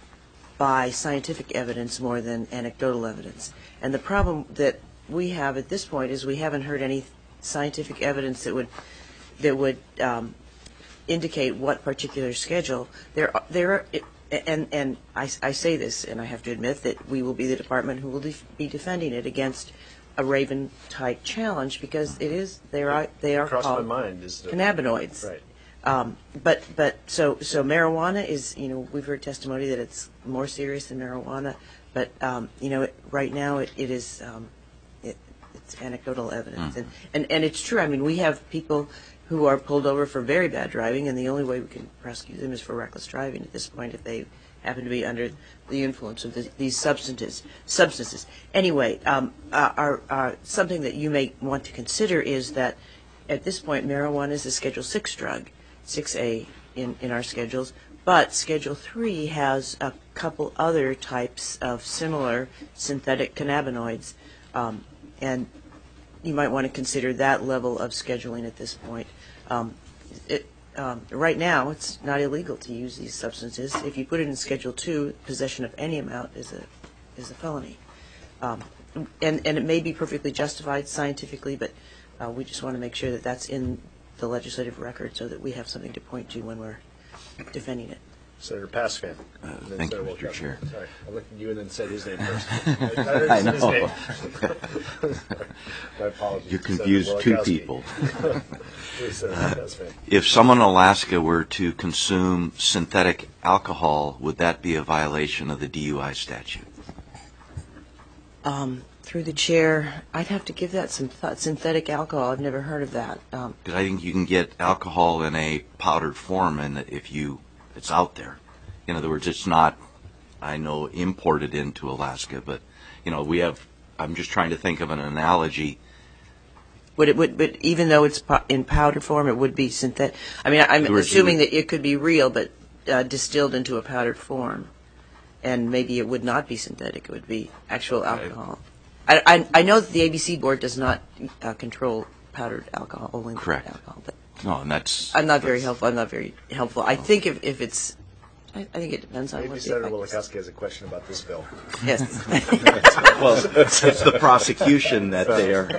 by scientific evidence more than anecdotal evidence. And the problem that we have at this point is we haven't heard any scientific evidence that would that would um, indicate what particular schedule there are, there are, and and I, I say this, and I have to admit that we will be the department who will def- be defending it against a Raven type challenge, because it is they are they are Across called my mind is the, cannabinoids. Right. Um, but but so so marijuana is, you know, we've heard testimony that it's more serious than marijuana, but um, you know it, right now it, it is um, it, it's anecdotal evidence, mm. and, and and it's true. I mean, we have people who are pulled over for very bad driving, and the only way we can prosecute them is for reckless driving at this point if they happen to be under the influence of the, these substances. Substances. Anyway, um, our, our, something that you may want to consider is that at this point marijuana is a Schedule six drug. six A in, in our schedules, but Schedule three has a couple other types of similar synthetic cannabinoids, um, and you might want to consider that level of scheduling at this point. Um, it, um, right now, it's not illegal to use these substances. If you put it in Schedule two, possession of any amount is a is a felony, um, and and it may be perfectly justified scientifically, but uh, we just want to make sure that that's in the legislative record so that we have something to point to when we're defending it. Senator Pascan. Uh, thank you, Mister Chair. Sorry, I looked at you and then said his name first. I know. His name. My apologies. You confused two people. Please, Senator Pascan. If someone in Alaska were to consume synthetic alcohol, would that be a violation of the D U I statute? Um, Through the chair, I'd have to give that some thought. Synthetic alcohol, I've never heard of that. Um, Because I think you can get alcohol in a powdered form, and if you, it's out there. In other words, it's not, I know, imported into Alaska, but, you know, we have, I'm just trying to think of an analogy. Would it would, but even though it's po- in powder form, it would be synthetic. I mean, I'm Whereas assuming you- that it could be real, but uh, distilled into a powdered form, and maybe it would not be synthetic. It would be actual alcohol. I, I, I know that the A B C board does not uh, control powdered alcohol, only Correct. alcohol. But No, and that's. I'm not very that's- helpful. I'm not very helpful. I think if, if it's, I, I think it depends on Maybe what the Senator effect is. Wielechowski has a question about this bill. Yes. Well, it's the prosecution that they are.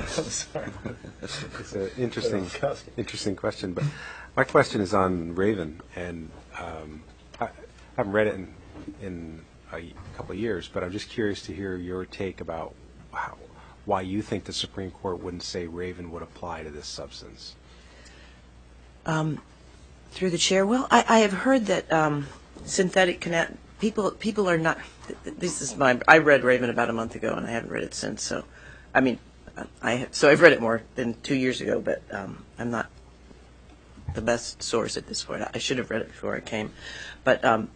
It's an interesting, interesting question. But my question is on Raven, and um, I haven't read it in, in a couple of years, but I'm just curious to hear your take about how, why you think the Supreme Court wouldn't say Raven would apply to this substance. Um, through the chair, well, I, I have heard that um, synthetic canna- people people are not. th- th- This is my. I read Raven about a month ago, and I haven't read it since. So, I mean, I have, so I've read it more than two years ago, but um, I'm not the best source at this point. I should have read it before I came, but um,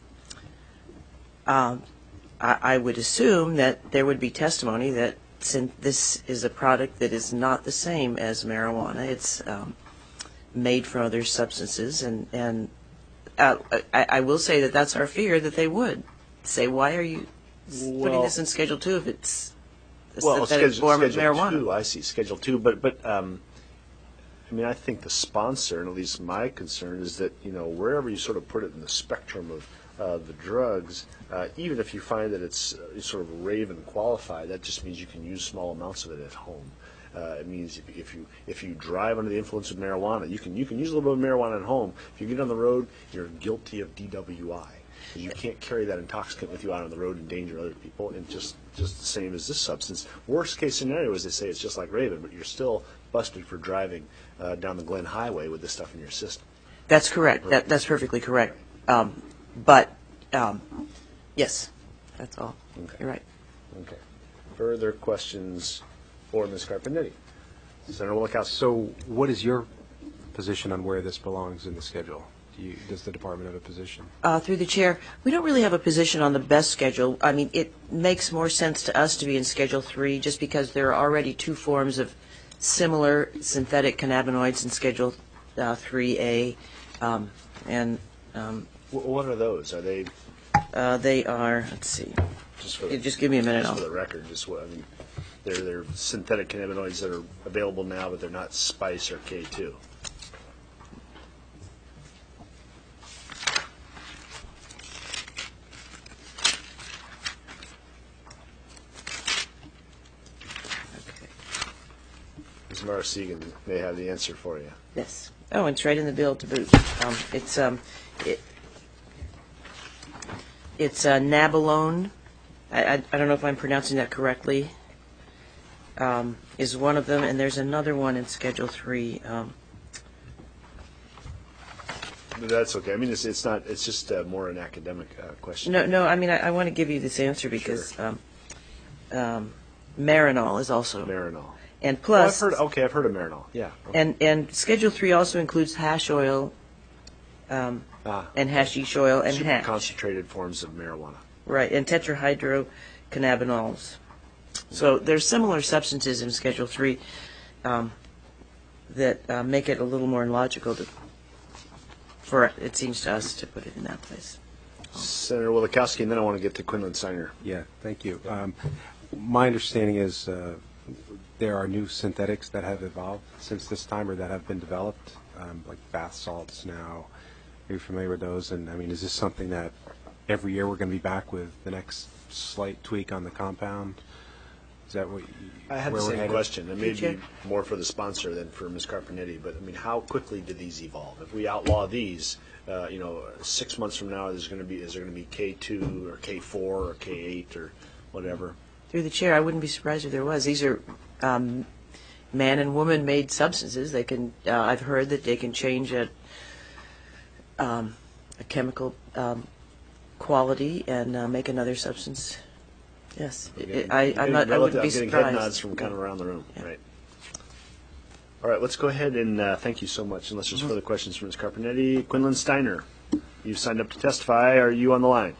um, I, I would assume that there would be testimony that since this is a product that is not the same as marijuana, it's um, made from other substances, and and uh, I, I will say that that's our fear, that they would say, why are you s- putting Well- this in Schedule Two if it's a Well, synthetic schedule, form of schedule marijuana? two, I see, Schedule Two, but, but, um, I mean, I think the sponsor, and at least my concern, is that, you know, wherever you sort of put it in the spectrum of uh, the drugs, uh, even if you find that it's uh, sort of Raven qualified, that just means you can use small amounts of it at home. Uh, it means if, if you if you drive under the influence of marijuana, you can you can use a little bit of marijuana at home. If you get on the road, you're guilty of D W I. You can't carry that intoxicant with you out on the road and endanger other people. And just just the same as this substance. Worst case scenario is they say it's just like Raven, but you're still busted for driving uh, down the Glen Highway with this stuff in your system. That's correct. That, that's perfectly correct. Um, but um, yes, that's all. Okay. You're right. Okay. Further questions for Miz Carpenetti? Senator Wielechowski. So what is your position on where this belongs in the schedule? Do you, does the department have a position? Uh, through the chair, we don't really have a position on the best schedule. I mean, it makes more sense to us to be in Schedule three just because there are already two forms of similar synthetic cannabinoids in Schedule uh, three A. Um, and um, Wh- What are those? Are they uh, they are, let's see, just for Yeah, just give me a minute. just for I'll- the record? Just what I mean, they're they're synthetic cannabinoids that are available now, but they're not spice or K two. Miz Mara Segan may have the answer for you. Yes. Oh, it's right in the bill to boot. Um, it's um, it, it's uh, Nabalone. I, I I don't know if I'm pronouncing that correctly. Um, is one of them, and there's another one in Schedule Three. Um, But that's okay. I mean, it's it's not. It's just uh, more an academic uh, question. no, no. I mean, I, I want to give you this answer because um, um, Marinol is also, Marinol. and Oh, I've plus, heard. Okay, I've heard of Marinol. Yeah. Okay. and and Schedule Three also includes hash oil, um, Ah, and hashish oil and super hash. concentrated forms of marijuana. Right, and tetrahydrocannabinols. So there's similar substances in Schedule three um, that uh, make it a little more logical to, for it seems to us, to put it in that place. Senator Wielechowski, and then I want to get to Quinlan Steiner. Yeah, thank you. Um, my understanding is uh, there are new synthetics that have evolved since this time or that have been developed, um, like bath salts now. Are you familiar with those? And I mean, is this something that every year we're going to be back with the next slight tweak on the compound? Is that what you, I had the where we're same headed? question. It may Sure. be more for the sponsor than for Miz Carpenetti, but I mean, how quickly did these evolve? If we outlaw these, uh, you know, six months from now, there's going to be is there going to be K two or K four or K eight or whatever? Through the chair, I wouldn't be surprised if there was. These are um, man and woman made substances. They can. Uh, I've heard that they can change a, um, a chemical um, quality and uh, make another substance Yes, I'm It- getting- I, I'm I'm getting not, I relative- wouldn't be I'm getting head nods surprised. from kind of around the room. Yeah. Right. All right, let's go ahead and uh, thank you so much. Unless there's further questions from Miz Carpenetti, Quinlan Steiner, you've signed up to testify. Are you on the line?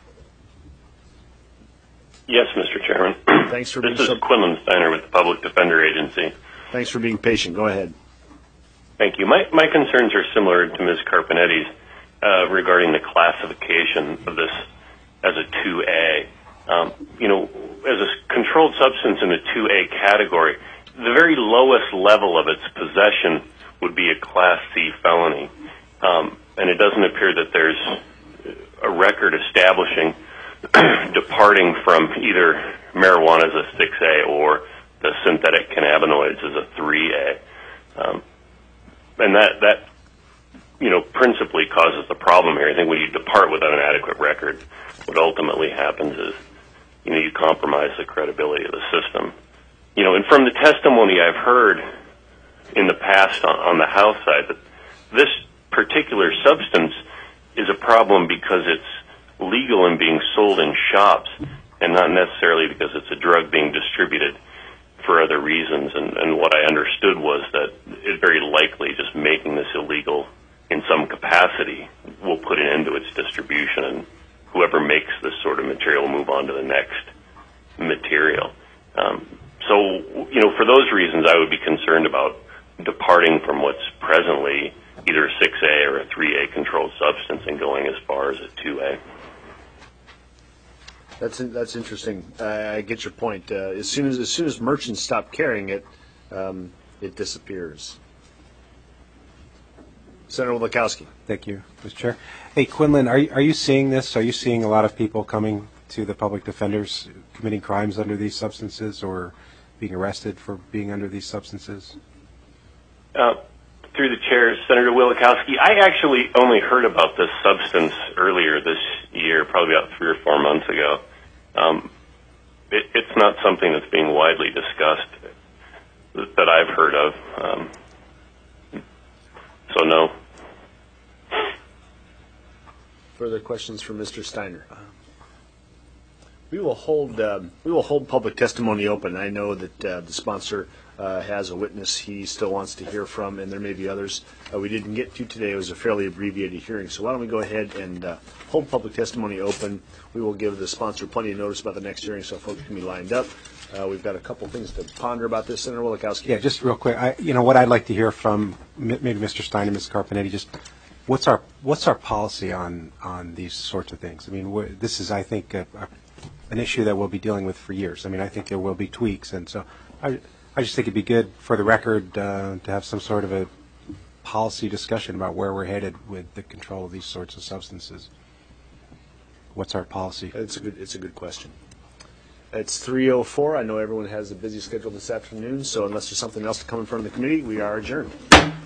Yes, Mister Chairman. Thanks for This being is so. Quinlan Steiner with the Public Defender Agency. Thanks for being patient. Go ahead. Thank you. My, my concerns are similar to Miz Carpenetti's uh, regarding the classification of this as a two A. Um, you know, as a controlled substance in a two A category, the very lowest level of its possession would be a Class C felony. Um, and it doesn't appear that there's a record establishing departing from either marijuana as a six A or the synthetic cannabinoids as a three A. Um, and that, that, you know, principally causes the problem here. I think when you depart without an adequate record, what ultimately happens is, you know, you compromise the credibility of the system. You know, and from the testimony I've heard in the past on, on the House side, that this particular substance is a problem because it's legal and being sold in shops and not necessarily because it's a drug being distributed for other reasons. And, and what I understood was that it very likely just making this illegal in some capacity will put an end to its distribution, and whoever makes this sort of material will move on to the next material. Um, so, you know, for those reasons, I would be concerned about departing from what's presently either a six A or a three A controlled substance and going as far as a two A. That's that's interesting. I, I get your point. Uh, as soon as as soon as merchants stop carrying it, um, it disappears. Senator Wieloszewski. Thank you, Mister Chair. Hey, Quinlan, are you, are you seeing this? Are you seeing a lot of people coming to the public defenders committing crimes under these substances or being arrested for being under these substances? Uh, through the chair, Senator Wieloszewski, I actually only heard about this substance earlier this year, probably about three or four months ago. Um, it, it's not something that's being widely discussed that I've heard of. Um, so no. Further questions from Mister Steiner. We will hold um, we will hold public testimony open. I know that uh, the sponsor uh, has a witness he still wants to hear from, and there may be others uh, we didn't get to today. It was a fairly abbreviated hearing, so why don't we go ahead and uh, hold public testimony open. We will give the sponsor plenty of notice about the next hearing so folks can be lined up. Uh, we've got a couple things to ponder about this, Senator Wieloszewski. Yeah, just real quick. I, you know, what I'd like to hear from m- maybe Mister Steiner, Mister Carpenetti, just what's our what's our policy on on these sorts of things? I mean, we're, this is, I think, a, a, an issue that we'll be dealing with for years. I mean, I think there will be tweaks, and so I, I just think it'd be good for the record uh, to have some sort of a policy discussion about where we're headed with the control of these sorts of substances. What's our policy? It's a good it's a good question. It's three oh four. I know everyone has a busy schedule this afternoon, so unless there's something else to come in front of the committee, we are adjourned.